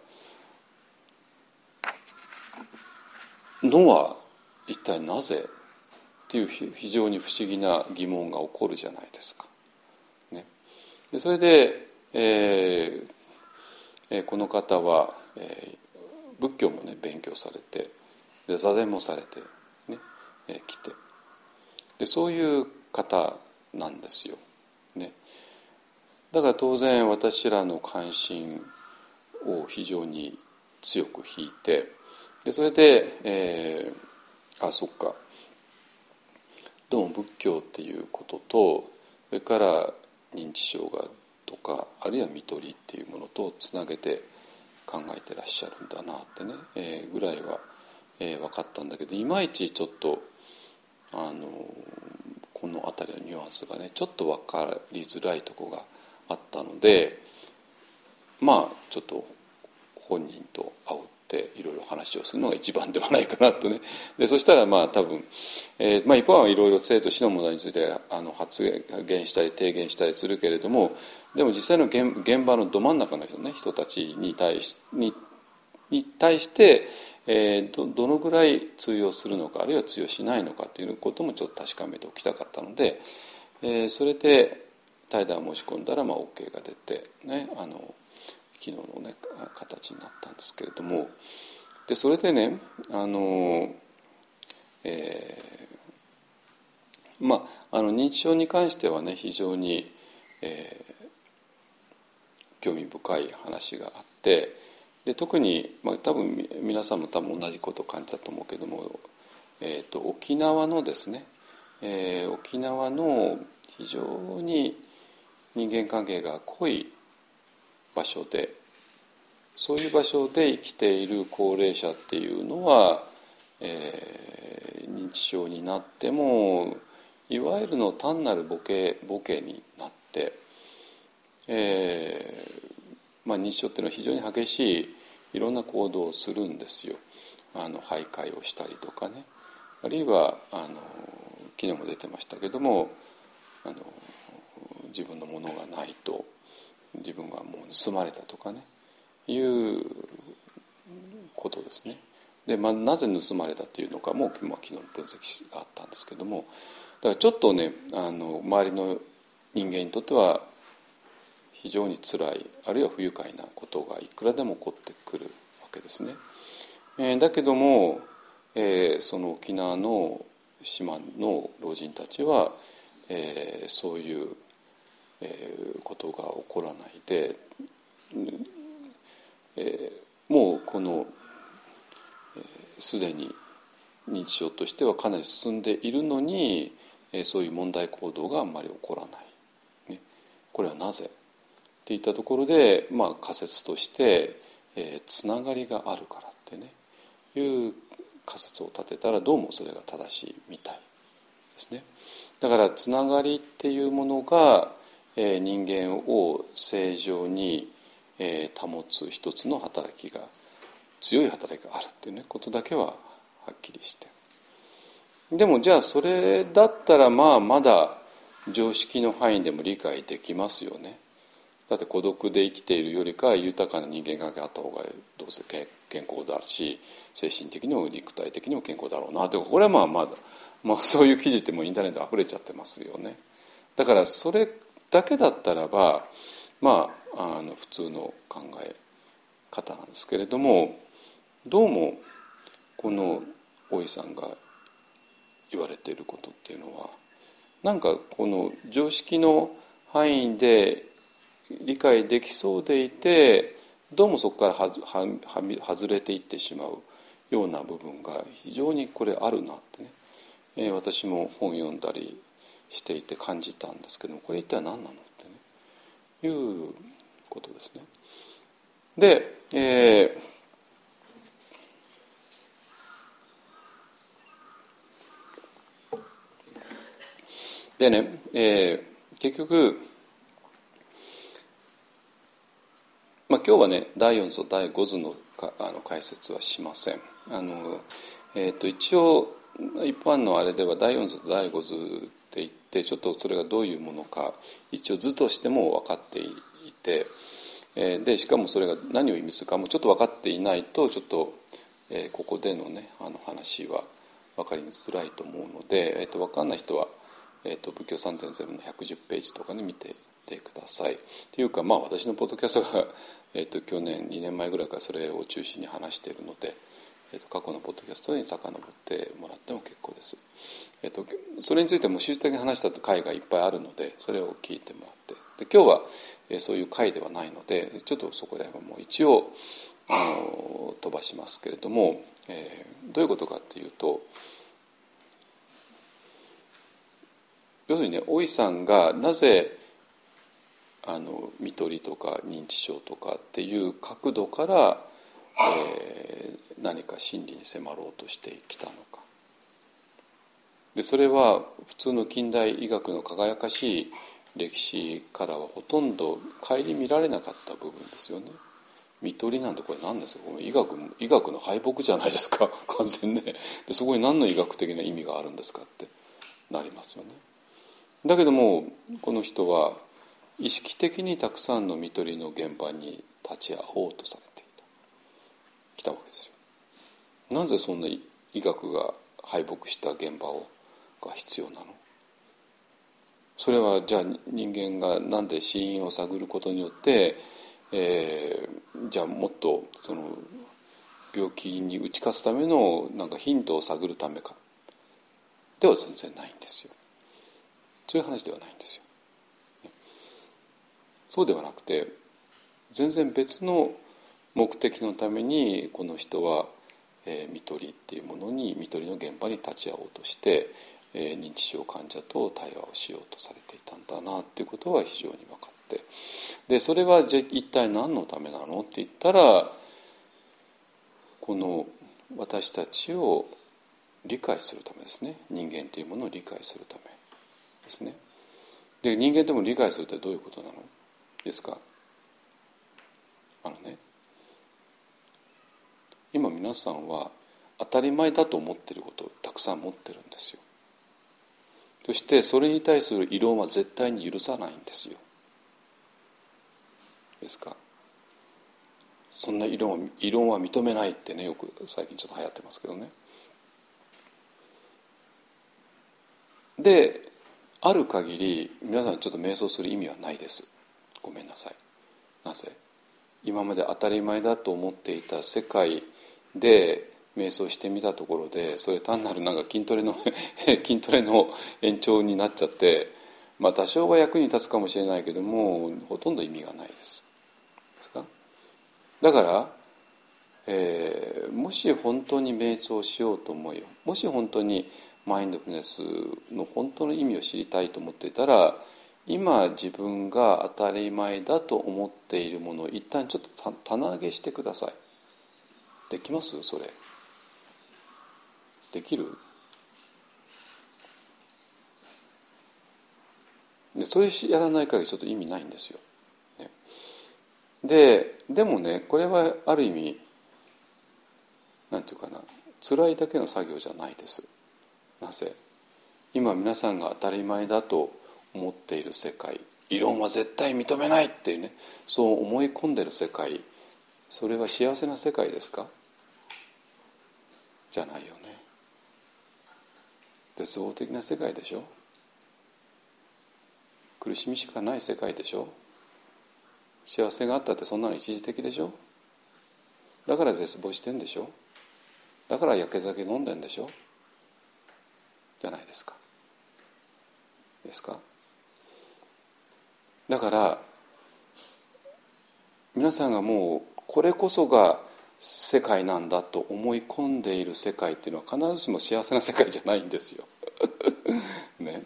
のは一体なぜっていう非常に不思議な疑問が起こるじゃないですか。ね、でそれで、えー、この方は、えー、仏教もね勉強されて、で座禅もされてね、えー、来て、でそういう方なんですよ。ね、だから当然私らの関心を非常に強く引いて、でそれで、えー、あそっかどうも仏教っていうことと、それから認知症がとか、あるいは看取りっていうものとつなげて考えてらっしゃるんだなってね、えー、ぐらいは、えー、分かったんだけど、いまいちちょっとあのこの辺りのニュアンスがねちょっと分かりづらいところがあったので、まあちょっと本人と会うっっていろいろ話をするのが一番ではないかなとね。でそしたらまあ多分、えーまあ、一般はいろいろ生と死の問題についてあの発言したり提言したりするけれども、でも実際の 現, 現場のど真ん中の人、ね、人たちに対し に, に対して、えー、ど, どのぐらい通用するのか、あるいは通用しないのかということもちょっと確かめておきたかったので、えー、それで対談を申し込んだらまあ OK が出て、ね、あの昨日の、ね、形になったんですけれども、でそれでね、あの、えー、まああの認知症に関してはね非常に、えー、興味深い話があって、で特に、まあ、多分皆さんも多分同じことを感じたと思うけども、えー、と沖縄のですね、えー、沖縄の非常に人間関係が濃い場所で、そういう場所で生きている高齢者っていうのは、えー、認知症になってもいわゆるの単なるボケボケになって、えーまあ、認知症っていうのは非常に激しいいろんな行動をするんですよ。あの徘徊をしたりとかね、あるいはあの昨日も出てましたけども、あの自分のものがないと自分がもう盗まれたとかねいうことですね。で、まあ、なぜ盗まれたっていうのかも、まあ、昨日の分析があったんですけども、だからちょっとねあの周りの人間にとっては非常に辛い、あるいは不愉快なことがいくらでも起こってくるわけですね。えー、だけども、えー、その沖縄の島の老人たちは、えー、そういう、えー、ことが起こらないで、えー、もうこのすで、えー、に認知症としてはかなり進んでいるのに、えー、そういう問題行動があんまり起こらない、ね、これはなぜっていったところで、まあ、仮説として、えー、つながりがあるからってねいう仮説を立てたら、どうもそれが正しいみたいですね。だからつながりっていうものが、えー、人間を正常に、えー、保つ一つの働きが、強い働きがあるっていう、ね、ことだけははっきりして、でもじゃあそれだったらまあまだ常識の範囲でも理解できますよね。だって孤独で生きているよりか豊かな人間関係があった方がどうせ健康だし、精神的にも肉体的にも健康だろうなと、これはまあまだ、まあ、そういう記事ってもうインターネット溢れちゃってますよね。だからそれだけだったらば、まあ、あの普通の考え方なんですけれども、どうもこの大井さんが言われていることっていうのは、なんかこの常識の範囲で理解できそうでいて、どうもそこからははは外れていってしまうような部分が非常にこれあるなってね、えー、私も本読んだりしていて感じたんですけども、これ一体何なのってねいうことですね。で、えー、でね、えー、結局まあ、今日はねだいよん図とだいご図のかあの解説はしません。あの、えー、と一応一般のあれではだいよん図とだいご図って言って、ちょっとそれがどういうものか一応図としても分かっていて、えー、でしかもそれが何を意味するかもちょっと分かっていないと、ちょっと、えー、ここでのねあの話は分かりづらいと思うので、えー、と分かんない人は、えー、と仏教 さんてんゼロ のひゃくじゅうページとかに見ててください。っていうか、まあ私のポッドキャストが、えー、と去年にねんまえぐらいからそれを中心に話しているので、えー、と過去のポッドキャストに遡ってもらっても結構です。えー、とそれについても集中的に話した回がいっぱいあるので、それを聞いてもらって、で今日は、えー、そういう回ではないので、ちょっとそこら辺はもう一応あの飛ばしますけれども、えー、どういうことかっていうと、要するにね、大井さんがなぜあの看取りとか認知症とかっていう角度から、えー、何か真理に迫ろうとしてきたのか。でそれは普通の近代医学の輝かしい歴史からはほとんど顧みられなかった部分ですよね。 見取りなんてこれ何ですか、この医学医学の敗北じゃないですか完全ね。でそこに何の医学的な意味があるんですかってなりますよね。だけどもこの人は意識的にたくさんの見取りの現場に立ち会おうとされていた来たわけですよ。なぜそんな医学が敗北した現場をが必要なの。それはじゃあ人間がなんで死因を探ることによって、えー、じゃあもっとその病気に打ち勝つためのなんかヒントを探るためかでは全然ないんですよ。そういう話ではないんですよ。そうではなくて全然別の目的のためにこの人は、えー、看取りっていうものに看取りの現場に立ち会おうとして、えー、認知症患者と対話をしようとされていたんだなっていうことは非常に分かって、でそれはじゃ一体何のためなのって言ったら、この私たちを理解するためですね。人間というものを理解するためですね。で人間でも理解するってどういうことなのですか。あのね、今皆さんは当たり前だと思っていることをたくさん持ってるんですよ。そしてそれに対する異論は絶対に許さないんですよ。ですか。そんな異論は異論は認めないってね、よく最近ちょっと流行ってますけどね。である限り皆さんちょっと瞑想する意味はないです。ごめんなさい。なぜ？今まで当たり前だと思っていた世界で瞑想してみたところで、それ単なるなんか筋トレの筋トレの延長になっちゃって、まあ多少は役に立つかもしれないけどもほとんど意味がないです。ですか？だから、えー、もし本当に瞑想しようと思い、もし本当にマインドフルネスの本当の意味を知りたいと思っていたら、今自分が当たり前だと思っているものを一旦ちょっと棚上げしてください。できます？それできる？でそれやらない限りちょっと意味ないんですよ。ね、ででもね、これはある意味なんていうかな、辛いだけの作業じゃないです。なぜ？今皆さんが当たり前だと思っている世界、異論は絶対認めないっていうね、そう思い込んでる世界、それは幸せな世界ですか？じゃないよね。絶望的な世界でしょ。苦しみしかない世界でしょ。幸せがあったってそんなの一時的でしょ。だから絶望してんでしょ。だからやけ酒飲んでんでしょ。じゃないですか。ですか。だから皆さんがもうこれこそが世界なんだと思い込んでいる世界っていうのは必ずしも幸せな世界じゃないんですよね。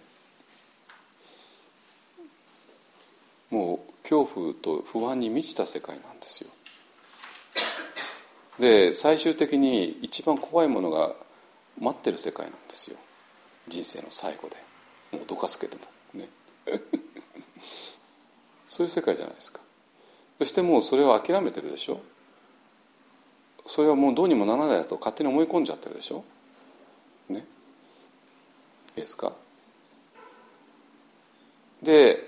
もう恐怖と不安に満ちた世界なんですよ。で最終的に一番怖いものが待ってる世界なんですよ。人生の最後でもうどかすけどもねそういう世界じゃないですか。そしてもうそれを諦めてるでしょ。それはもうどうにもならないと勝手に思い込んじゃってるでしょ。ね。いいですか。で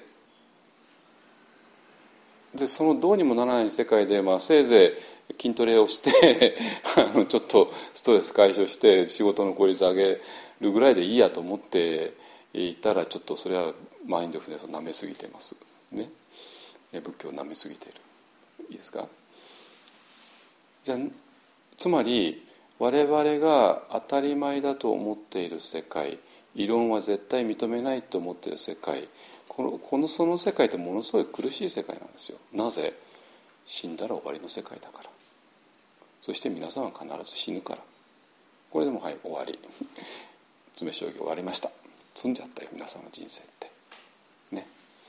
でそのどうにもならない世界で、まあ、せいぜい筋トレをしてあのちょっとストレス解消して仕事の効率上げるぐらいでいいやと思っていたら、ちょっとそれはマインドフルネスを舐めすぎてますね。仏教を舐めすぎている。いいですか。じゃあつまり我々が当たり前だと思っている世界、異論は絶対認めないと思っている世界、この、このその世界ってものすごい苦しい世界なんですよ。なぜ？死んだら終わりの世界だから。そして皆さんは必ず死ぬから。これでもはい終わり詰将棋終わりました。詰んじゃったよ皆さんの人生ってね。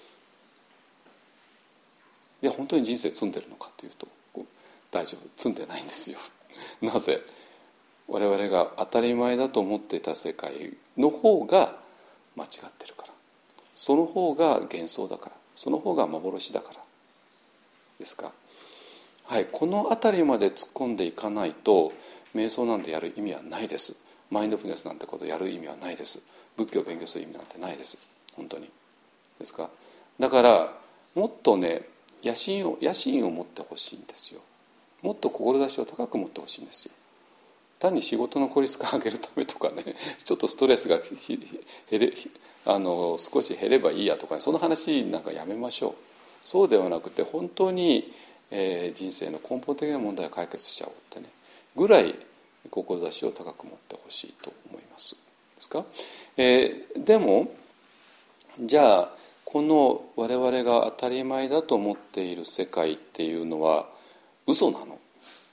いや本当に人生詰んでるのかというと大丈夫、詰んでないんですよなぜ？我々が当たり前だと思っていた世界の方が間違ってるから、その方が幻想だから、その方が幻だからですか。 はい、この辺りまで突っ込んでいかないと瞑想なんてやる意味はないです。マインドフルネスなんてことをやる意味はないです。仏教を勉強する意味なんてないです。本当にですか。だからもっとね野心を野心を持ってほしいんですよ。もっと志を高く持ってほしいんですよ。単に仕事の効率化を上げるためとかね、ちょっとストレスが減れあの少し減ればいいやとかね、その話なんかやめましょう。そうではなくて本当に、えー、人生の根本的な問題を解決しちゃおうってねぐらい志を高く持ってほしいと思いますですか。えー、でもじゃあこの我々が当たり前だと思っている世界っていうのは嘘なの？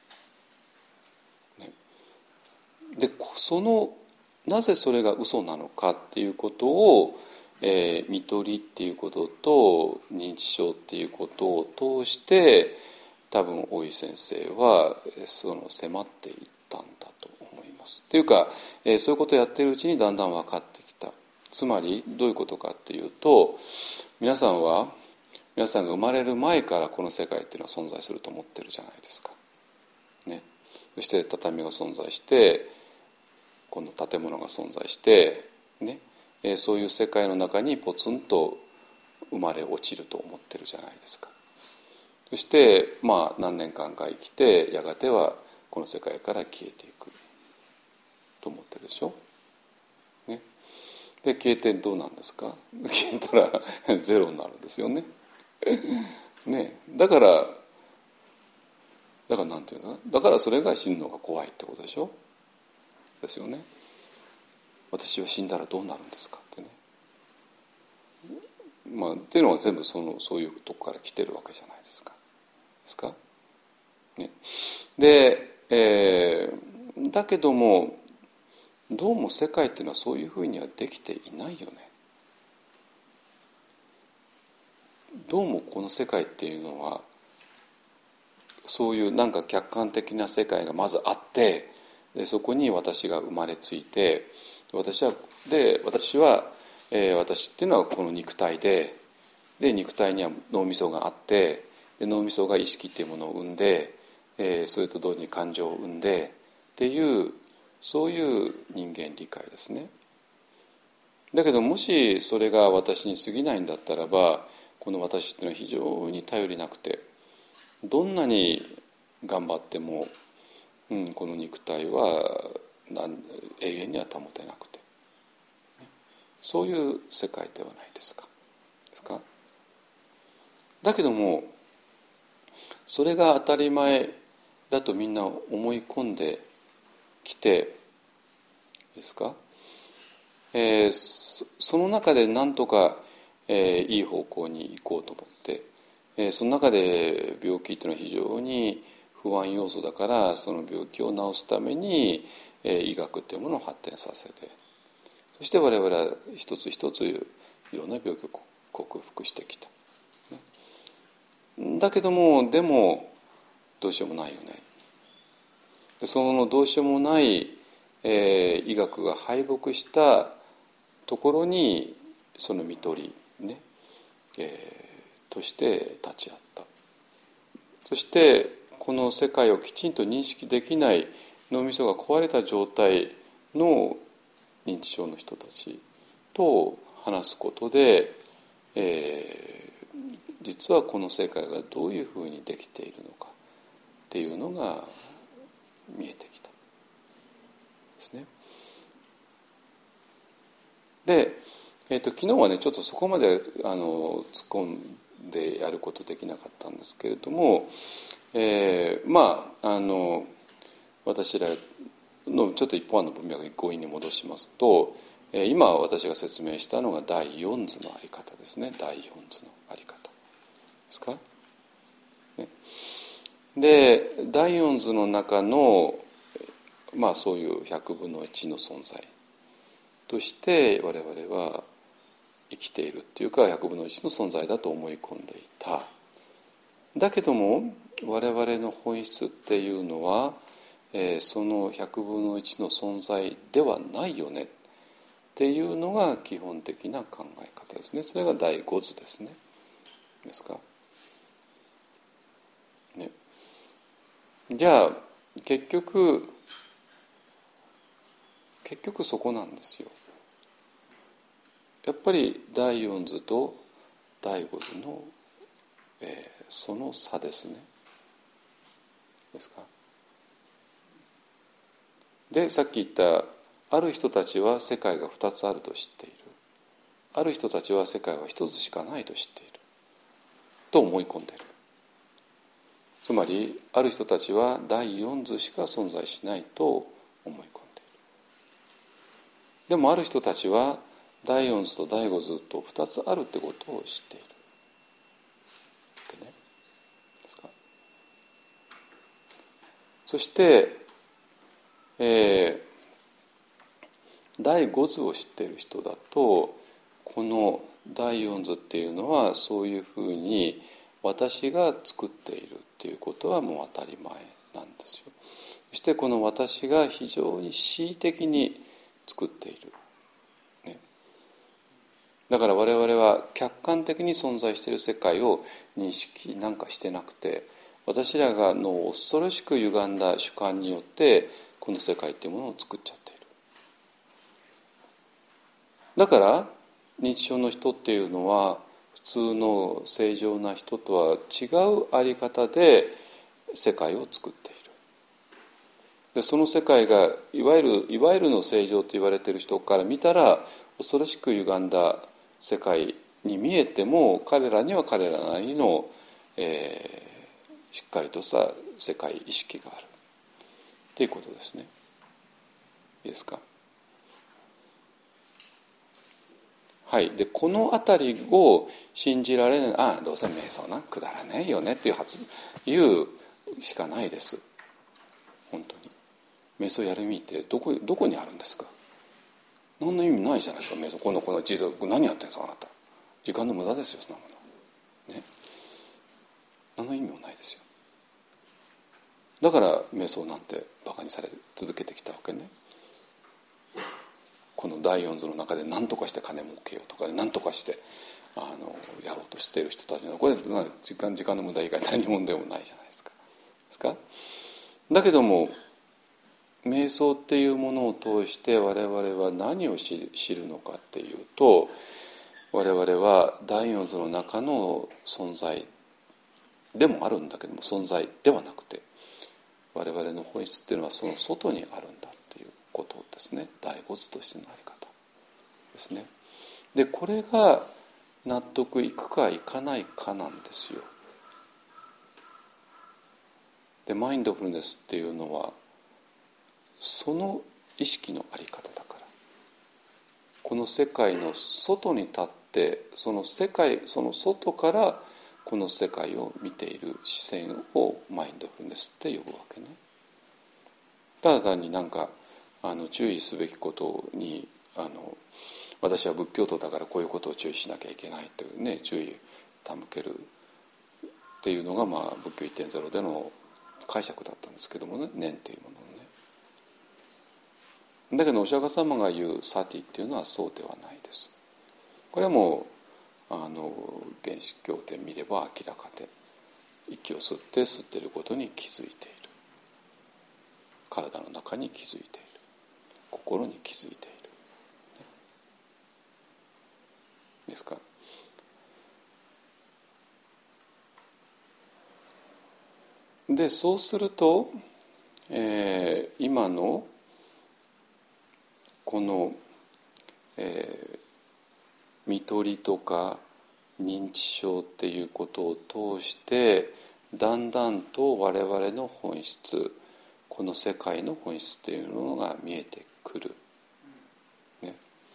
ね、でそのなぜそれが嘘なのかっていうことを、えー、看取りっていうことと認知症っていうことを通して多分大井先生はその迫っていったんだと思います。というか、えー、そういうことをやっているうちにだんだん分かってきた。つまりどういうことかっていうと、皆さんは皆さんが生まれる前からこの世界っていうのは存在すると思ってるじゃないですか、ね、そして畳が存在してこの建物が存在して、ねえー、そういう世界の中にポツンと生まれ落ちると思ってるじゃないですか。そしてまあ何年間か生きてやがてはこの世界から消えていくと思ってるでしょ、ね、で消えてどうなんですか。消えたらゼロになるんですよね。ね、だからだからなんていうのかな、だからそれが死ぬのが怖いってことでしょ。ですよね。私は死んだらどうなるんですかってね。まあっていうのは全部そのそういうとこから来てるわけじゃないですか。ですか。ね、で、えー、だけどもどうも世界っていうのはそういうふうにはできていないよね。どうもこの世界っていうのはそういうなんか客観的な世界がまずあって、でそこに私が生まれついて、私はで私は、えー、私っていうのはこの肉体で、で肉体には脳みそがあって、で脳みそが意識っていうものを生んで、えー、それと同時に感情を生んでっていうそういう人間理解ですね。だけどもしそれが私に過ぎないんだったらば、この私っていうのは非常に頼りなくて、どんなに頑張っても、うん、この肉体は永遠には保てなくて、そういう世界ではないですか。ですか。だけどもそれが当たり前だとみんな思い込んできてですか、えー、その中で何とか、えー、いい方向に行こうと思って、えー、その中で病気というのは非常に不安要素だから、その病気を治すために、えー、医学というものを発展させて、そして我々は一つ一ついろんな病気を克服してきた。だけどもでもどうしようもないよね。でそのどうしようもない、えー、医学が敗北したところにその看取り、ねえー、として立ち会った。そしてこの世界をきちんと認識できない脳みそが壊れた状態の認知症の人たちと話すことで、えー実はこの世界がどういうふうにできているのかっていうのが見えてきたですね。で、えーと、昨日はねちょっとそこまであの突っ込んでやることできなかったんですけれども、えー、まああの私らのちょっと一方の文脈に強引に戻しますと、えー、今私が説明したのが第四図のあり方ですね。第四図のあり方ですか、ね、で第四図の中のまあそういう百分の一の存在として我々は生きているっていうか百分の一の存在だと思い込んでいた。だけども我々の本質っていうのは、えー、その百分の一の存在ではないよねっていうのが基本的な考え方ですね。それが第五図ですね。ですか。ね、 じゃあ結局結局そこなんですよ。やっぱり第四図と第五図の、えー、その差ですね。ですか。でさっき言ったある人たちは世界が二つあると知っている、ある人たちは世界は一つしかないと知っていると思い込んでいる。つまりある人たちは第四図しか存在しないと思い込んでいる。でもある人たちは第四図と第五図と二つあるってことを知っている。ね、ですか。そして、えー、第五図を知っている人だとこの第四図っていうのはそういうふうに私が作っているっていうことはもう当たり前なんですよ。そしてこの私が非常に恣意的に作っている、ね、だから我々は客観的に存在している世界を認識なんかしてなくて、私らがの恐ろしく歪んだ主観によってこの世界っていうものを作っちゃっている。だから認知症の人っていうのは普通の正常な人とは違うあり方で世界を作っている。でその世界がいわゆるいわゆるの正常と言われている人から見たら恐ろしく歪んだ世界に見えても、彼らには彼らなりの、えー、しっかりとした世界意識があるっていうことですね。いいですか。はい、でこの辺りを信じられない、ああどうせ瞑想なくだらねえよねっていう発言うしかないです。本当に瞑想やる意味ってどこ、どこにあるんですか。何の意味ないじゃないですか。瞑想このこの地図何やってんですかあなた。時間の無駄ですよそんなもの、ね、何の意味もないですよ。だから瞑想なんてバカにされ続けてきたわけね。この第四図の中で何とかして金儲けようとか何とかしてあのやろうとしている人たちのこれ時間時間の無駄以外何もでもないじゃないですか。ですか。だけども瞑想っていうものを通して我々は何を知るのかっていうと、我々は第四図の中の存在でもあるんだけども存在ではなくて我々の本質っていうのはその外にあるんだっていうことですね。第五図としてのあり方ですね。でこれが納得いくかいかないかなんですよ。でマインドフルネスっていうのはその意識のあり方だから、この世界の外に立ってその世界その外からこの世界を見ている視線をマインドフルネスって呼ぶわけね。ただ単になんかあの注意すべきことにあの私は仏教徒だからこういうことを注意しなきゃいけないというね注意手向けるっていうのが、まあ、仏教 いってんゼロ での解釈だったんですけどもね、念っていうもののね。だけどお釈迦様が言うサティっていうのはそうではないです。これはもうあの原始経典見れば明らかで、息を吸って吸っていることに気づいている、体の中に気づいている、心に気づいているですか。でそうすると、えー、今のこの、えー、看取りとか認知症っていうことを通してだんだんと我々の本質、この世界の本質っていうのが見えてくる、ね、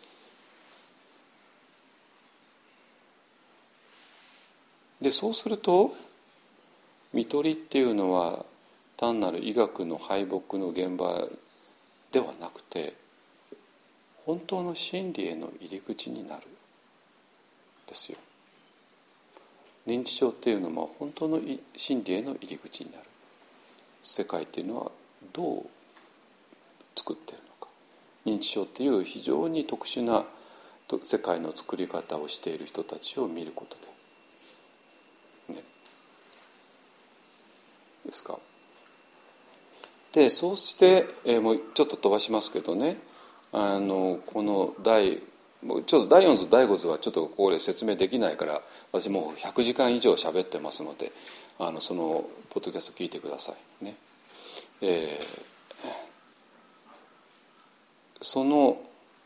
でそうすると看取りっていうのは単なる医学の敗北の現場ではなくて本当の真理への入り口になるんですよ。認知症っていうのも本当の真理への入り口になる。世界っていうのはどう作っているのか、認知症っていう非常に特殊な世界の作り方をしている人たちを見ることで、ね、ですか。 でそうして、えー、もうちょっと飛ばしますけどね、あのこの第ちょっと第四図第五図はちょっとここで説明できないから、私もうひゃくじかん以上喋ってますので、あのそのポッドキャスト聞いてくださいね。えー、その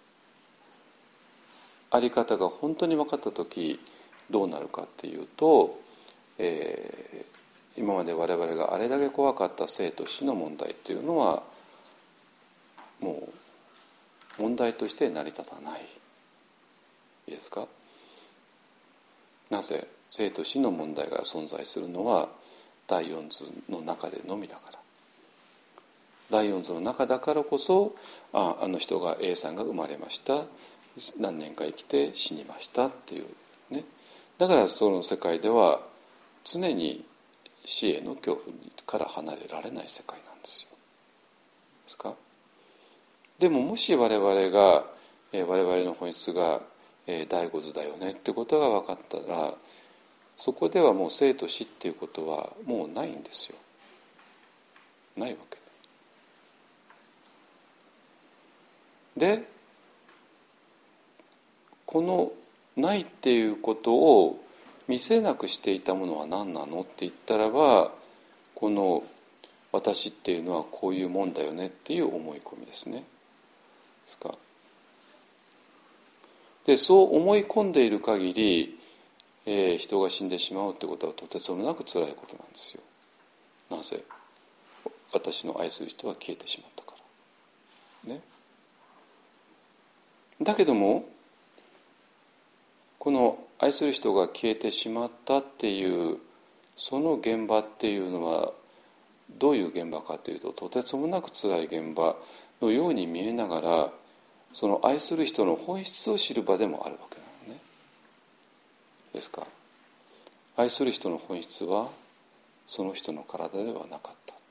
あり方が本当に分かった時どうなるかっていうと、えー、今まで我々があれだけ怖かった生と死の問題っていうのはもう問題として成り立たない。いいですか。なぜ生と死の問題が存在するのは第四図の中でのみだから。第四図の中だからこそ、ああの人が A さんが生まれました、何年か生きて死にましたっていうね。だからその世界では常に死への恐怖から離れられない世界なんですよ。ですか。でももし我々が、えー、我々の本質が、えー、第五図だよねってことが分かったら、そこではもう生と死っていうことはもうないんですよ。ないわけで、このないっていうことを見せなくしていたものは何なのって言ったらば、この私っていうのはこういうもんだよねっていう思い込みですね。ですか。でそう思い込んでいる限り、えー、人が死んでしまうってことはとてつもなく辛いことなんですよ。なぜ？私の愛する人は消えてしまったからね。だけどもこの愛する人が消えてしまったっていうその現場っていうのはどういう現場かというと、とてつもなく辛い現場のように見えながら、その愛する人の本質を知る場でもあるわけなのね。ですか。愛する人の本質はその人の体ではなかった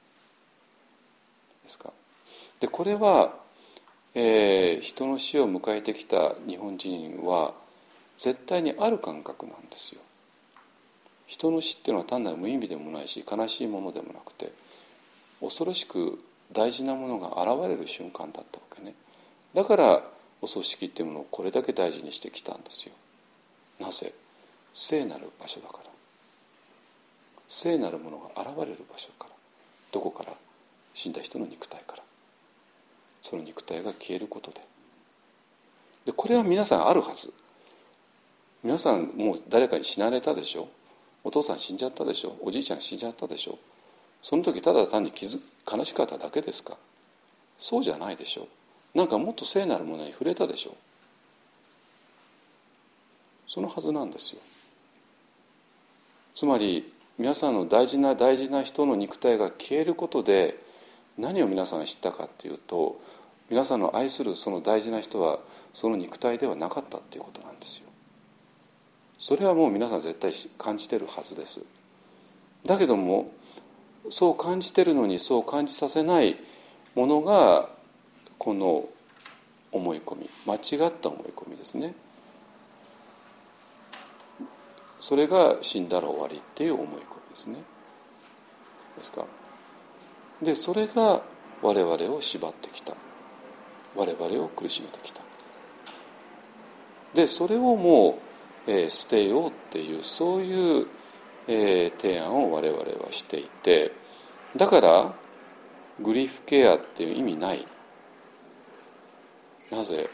ですか。でこれは、えー、人の死を迎えてきた日本人は絶対にある感覚なんですよ。人の死っていうのは単なる無意味でもないし悲しいものでもなくて、恐ろしく大事なものが現れる瞬間だったわけね。だからお葬式っていうものをこれだけ大事にしてきたんですよ。なぜ？聖なる場所だから。聖なるものが現れる場所から。どこから？死んだ人の肉体から。その肉体が消えることで。でこれは皆さんあるはず。皆さんもう誰かに死なれたでしょ。お父さん死んじゃったでしょ。おじいちゃん死んじゃったでしょ。その時ただ単に傷悲しかっただけですか。そうじゃないでしょ。なんかもっと聖なるものに触れたでしょ。そのはずなんですよ。つまり皆さんの大事な大事な人の肉体が消えることで何を皆さんが知ったかっていうと、皆さんの愛するその大事な人はその肉体ではなかったっていうことなんですよ。それはもう皆さん絶対感じてるはずです。だけどもそう感じてるのにそう感じさせないものがこの思い込み、間違った思い込みですね。それが死んだら終わりっていう思い込みですね。ですか。でそれが我々を縛ってきた、我々を苦しめてきた。でそれをもう、えー、捨てようっていうそういう、えー、提案を我々はしていて、だからグリーフケアっていう意味ない。なぜ？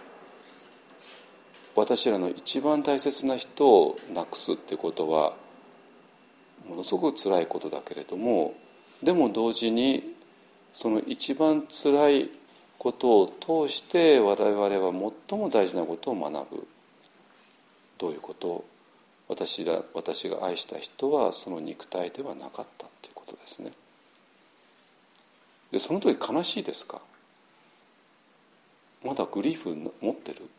私らの一番大切な人を亡くすってことはものすごく辛いことだけれども、でも同時にその一番辛いことを通して我々は最も大事なことを学ぶ。どういうこと？私ら私が愛した人はその肉体ではなかったということですね。でその時悲しいですか？まだグリーフ持ってる？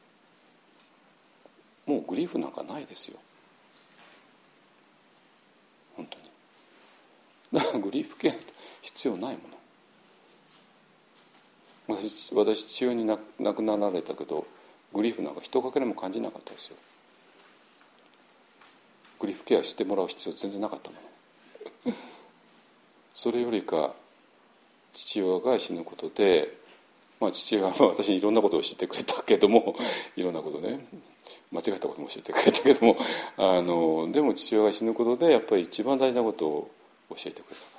もうグリーフなんかないですよ。本当に。だからグリーフケア必要ないもの。私、私父親に亡くなられたけどグリーフなんか一かけでも感じなかったですよ。グリーフケアしてもらう必要全然なかったもの。それよりか父親が死ぬことで、まあ、父親は私にいろんなことを教えてくれたけどもいろんなことね間違ったことも教えてくれたけどもあのでも父親が死ぬことでやっぱり一番大事なことを教えてくれたから、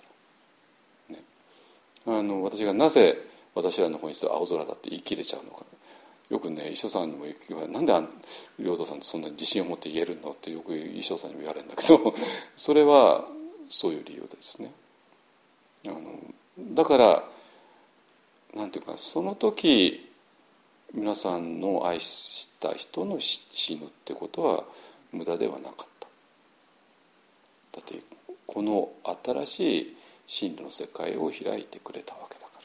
ね、あの私がなぜ私らの本質は青空だって言い切れちゃうのか、よくね、衣装さんにも言われ、なんで亮太さんってそんなに自信を持って言えるのってよく衣装さんにも言われるんだけどそれはそういう理由ですね。あのだからなんていうか、その時皆さんの愛した人の死ぬってことは無駄ではなかった。だってこの新しい真理の世界を開いてくれたわけだから、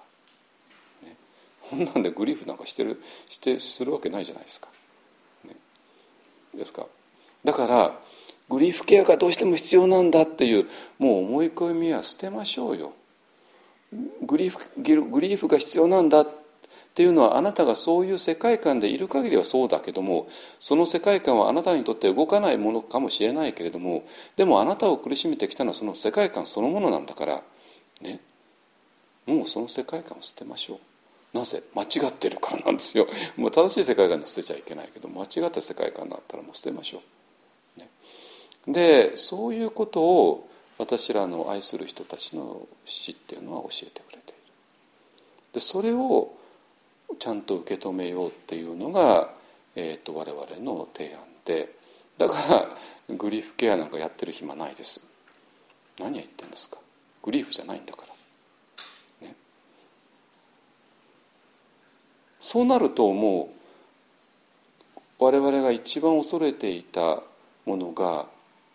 ね、こんなんでグリーフなんかしてるしてするわけないじゃないですか、ね、ですか。だからグリーフケアがどうしても必要なんだっていうもう思い込みは捨てましょうよ。グリーフ、グリーフが必要なんだっていうのは、あなたがそういう世界観でいる限りはそうだけども、その世界観はあなたにとって動かないものかもしれないけれども、でもあなたを苦しめてきたのはその世界観そのものなんだからね、もうその世界観を捨てましょう。なぜ？間違ってるからなんですよ。もう正しい世界観で捨てちゃいけないけど、間違った世界観だったらもう捨てましょう、ね、でそういうことを私らの愛する人たちの死っていうのは教えてくれている。でそれをちゃんと受け止めようっていうのが、えー、と我々の提案で、だからグリーフケアなんかやってる暇ないです。何を言ってんですか、グリーフじゃないんだから、ね、そうなるともう我々が一番恐れていたものが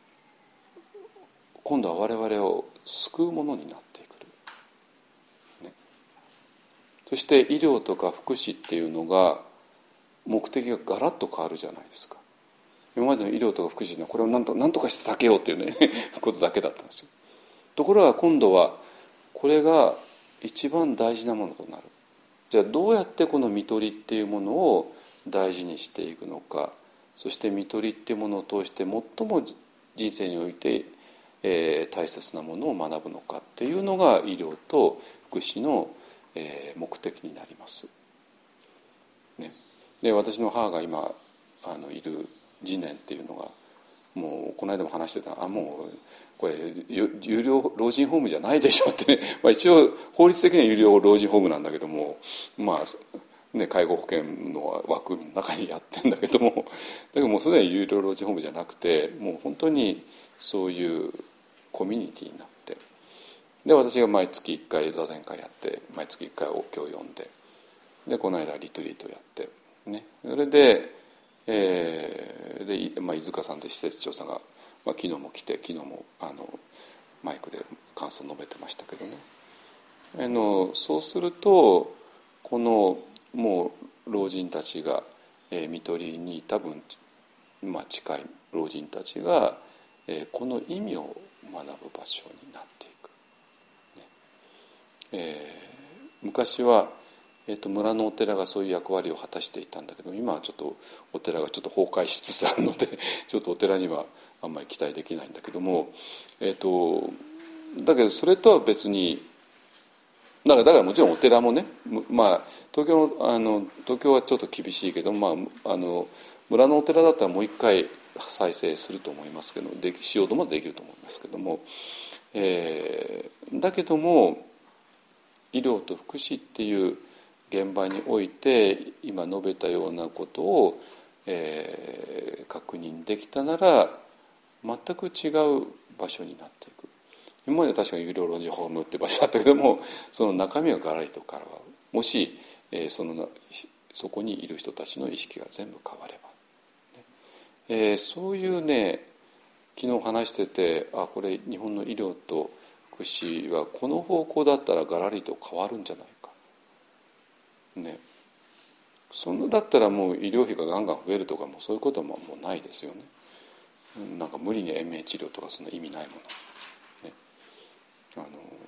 今度は我々を救うものになってくる、ね、そして医療とか福祉っていうのが目的がガラッと変わるじゃないですか。今までの医療とか福祉のこれを何と何とかして避けようっていうねことだけだったんですよ。ところが今度はこれが一番大事なものとなる。じゃあどうやってこの看取りっていうものを大事にしていくのか、そして看取りっていうものを通して最も人生においてえー、大切なものを学ぶのかっていうのが医療と福祉の、えー、目的になります、ね、で私の母が今あのいる次年っていうのがもうこの間も話してた、あもうこれ有料老人ホームじゃないでしょってね、まあ、一応法律的には有料老人ホームなんだけども、まあね、介護保険の枠の中にやってんだけども、だけどもうすでに有料老人ホームじゃなくて、もう本当にそういうコミュニティになって、で私が毎月いっかい座禅会やって、毎月いっかいお経を読んで、でこの間リトリートやってね、それで、えーでまあ、飯塚さんで施設長さんが、まあ、昨日も来て、昨日もあのマイクで感想を述べてましたけどね、あのそうするとこのもう老人たちが、えー、看取りに多分、まあ、近い老人たちが、えー、この意味を学ぶ場所になっていく、ねえー、昔は、えーと、村のお寺がそういう役割を果たしていたんだけど、今はちょっとお寺がちょっと崩壊しつつあるのでちょっとお寺にはあんまり期待できないんだけども、えーと、だけどそれとは別にだから、だからもちろんお寺もね、まあ、東京の、あの東京はちょっと厳しいけど、まあ、あの村のお寺だったらもう一回再生すると思いますけど、でしようともできると思いますけども、えー、だけども医療と福祉っていう現場において今述べたようなことを、えー、確認できたなら全く違う場所になっていく。今まで確かに有料老人ホームって場所だったけども、その中身がガラリと変わる。もし、えー、そのそこにいる人たちの意識が全部変われば、ねえー、そういうね、昨日話してて、あこれ日本の医療と福祉はこの方向だったらガラリと変わるんじゃないか、ね、そのだったらもう医療費がガンガン増えるとかもそういうことももうないですよね。なんか無理に延命治療とかそんな意味ないもの。あ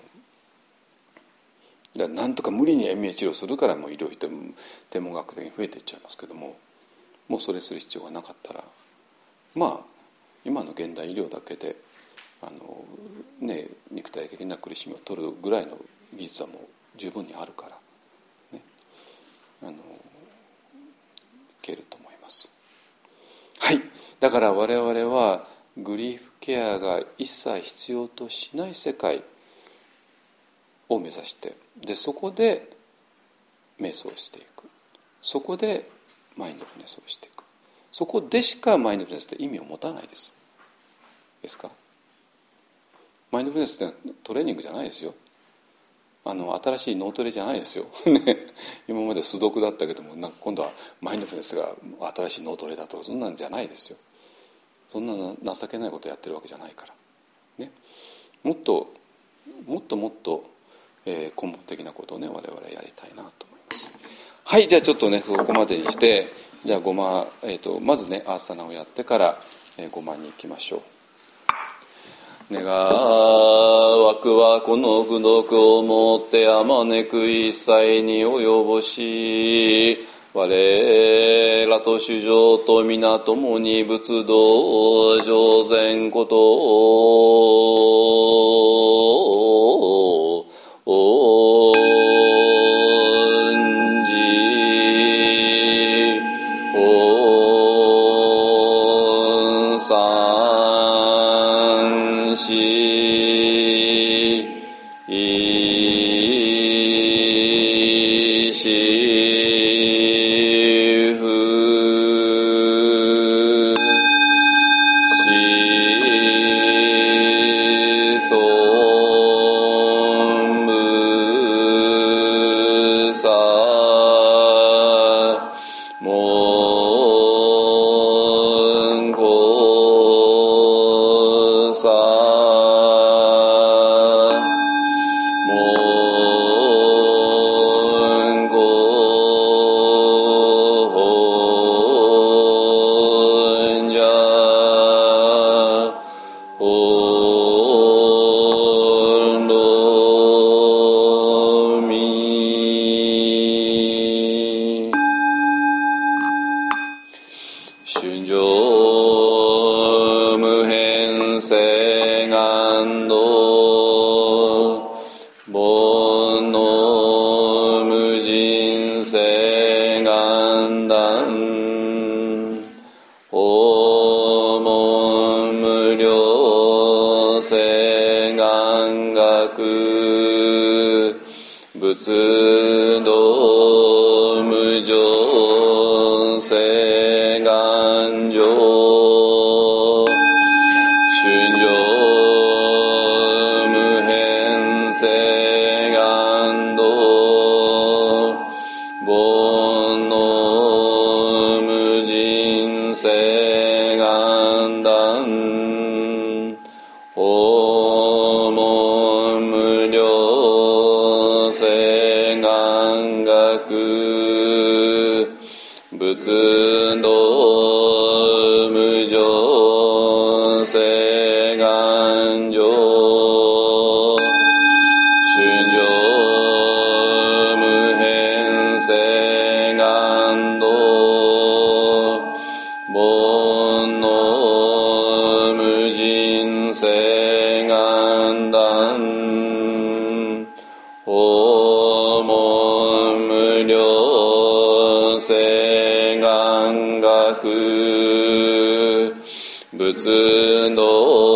のなんとか無理に延命治療するからもう医療費って天文学的に増えていっちゃいますけども、もうそれする必要がなかったら、まあ今の現代医療だけであの、ね、肉体的な苦しみを取るぐらいの技術はもう十分にあるから、ね、あのいけると思います。はい、だから我々はグリーフケアが一切必要としない世界を目指して、でそこで瞑想していく、そこでマインドフルネスをしていく、そこでしかマインドフルネスって意味を持たないですですか。マインドフルネスってトレーニングじゃないですよ。あの新しい脳トレじゃないですよ、ね、今まで素読だったけどもなんか今度はマインドフルネスが新しい脳トレだとかそんなんじゃないですよ。そんな情けないことやってるわけじゃないから、ね、もっともっともっと、えー、根本的なことをね我々やりたいなと思います。はい、じゃあちょっとねここまでにして、じゃあごま、えー、とまずねアーサナをやってから、えー、ごまに行きましょう。願わくはこの功徳をもってあまねく一切に及ぼし、我らと主情と皆共に仏道上善ことを恩じ恩賛しいしふしそむさもんこさもんこほんじゃほんろみ春情無変性願道煩悩無人性願断訪問無量性願学仏道無常性願上春情無変性願道煩悩無人性願断訪問無量性願学仏道無常性願上春情無変性願道煩悩無人性願断訪問無量性願学仏道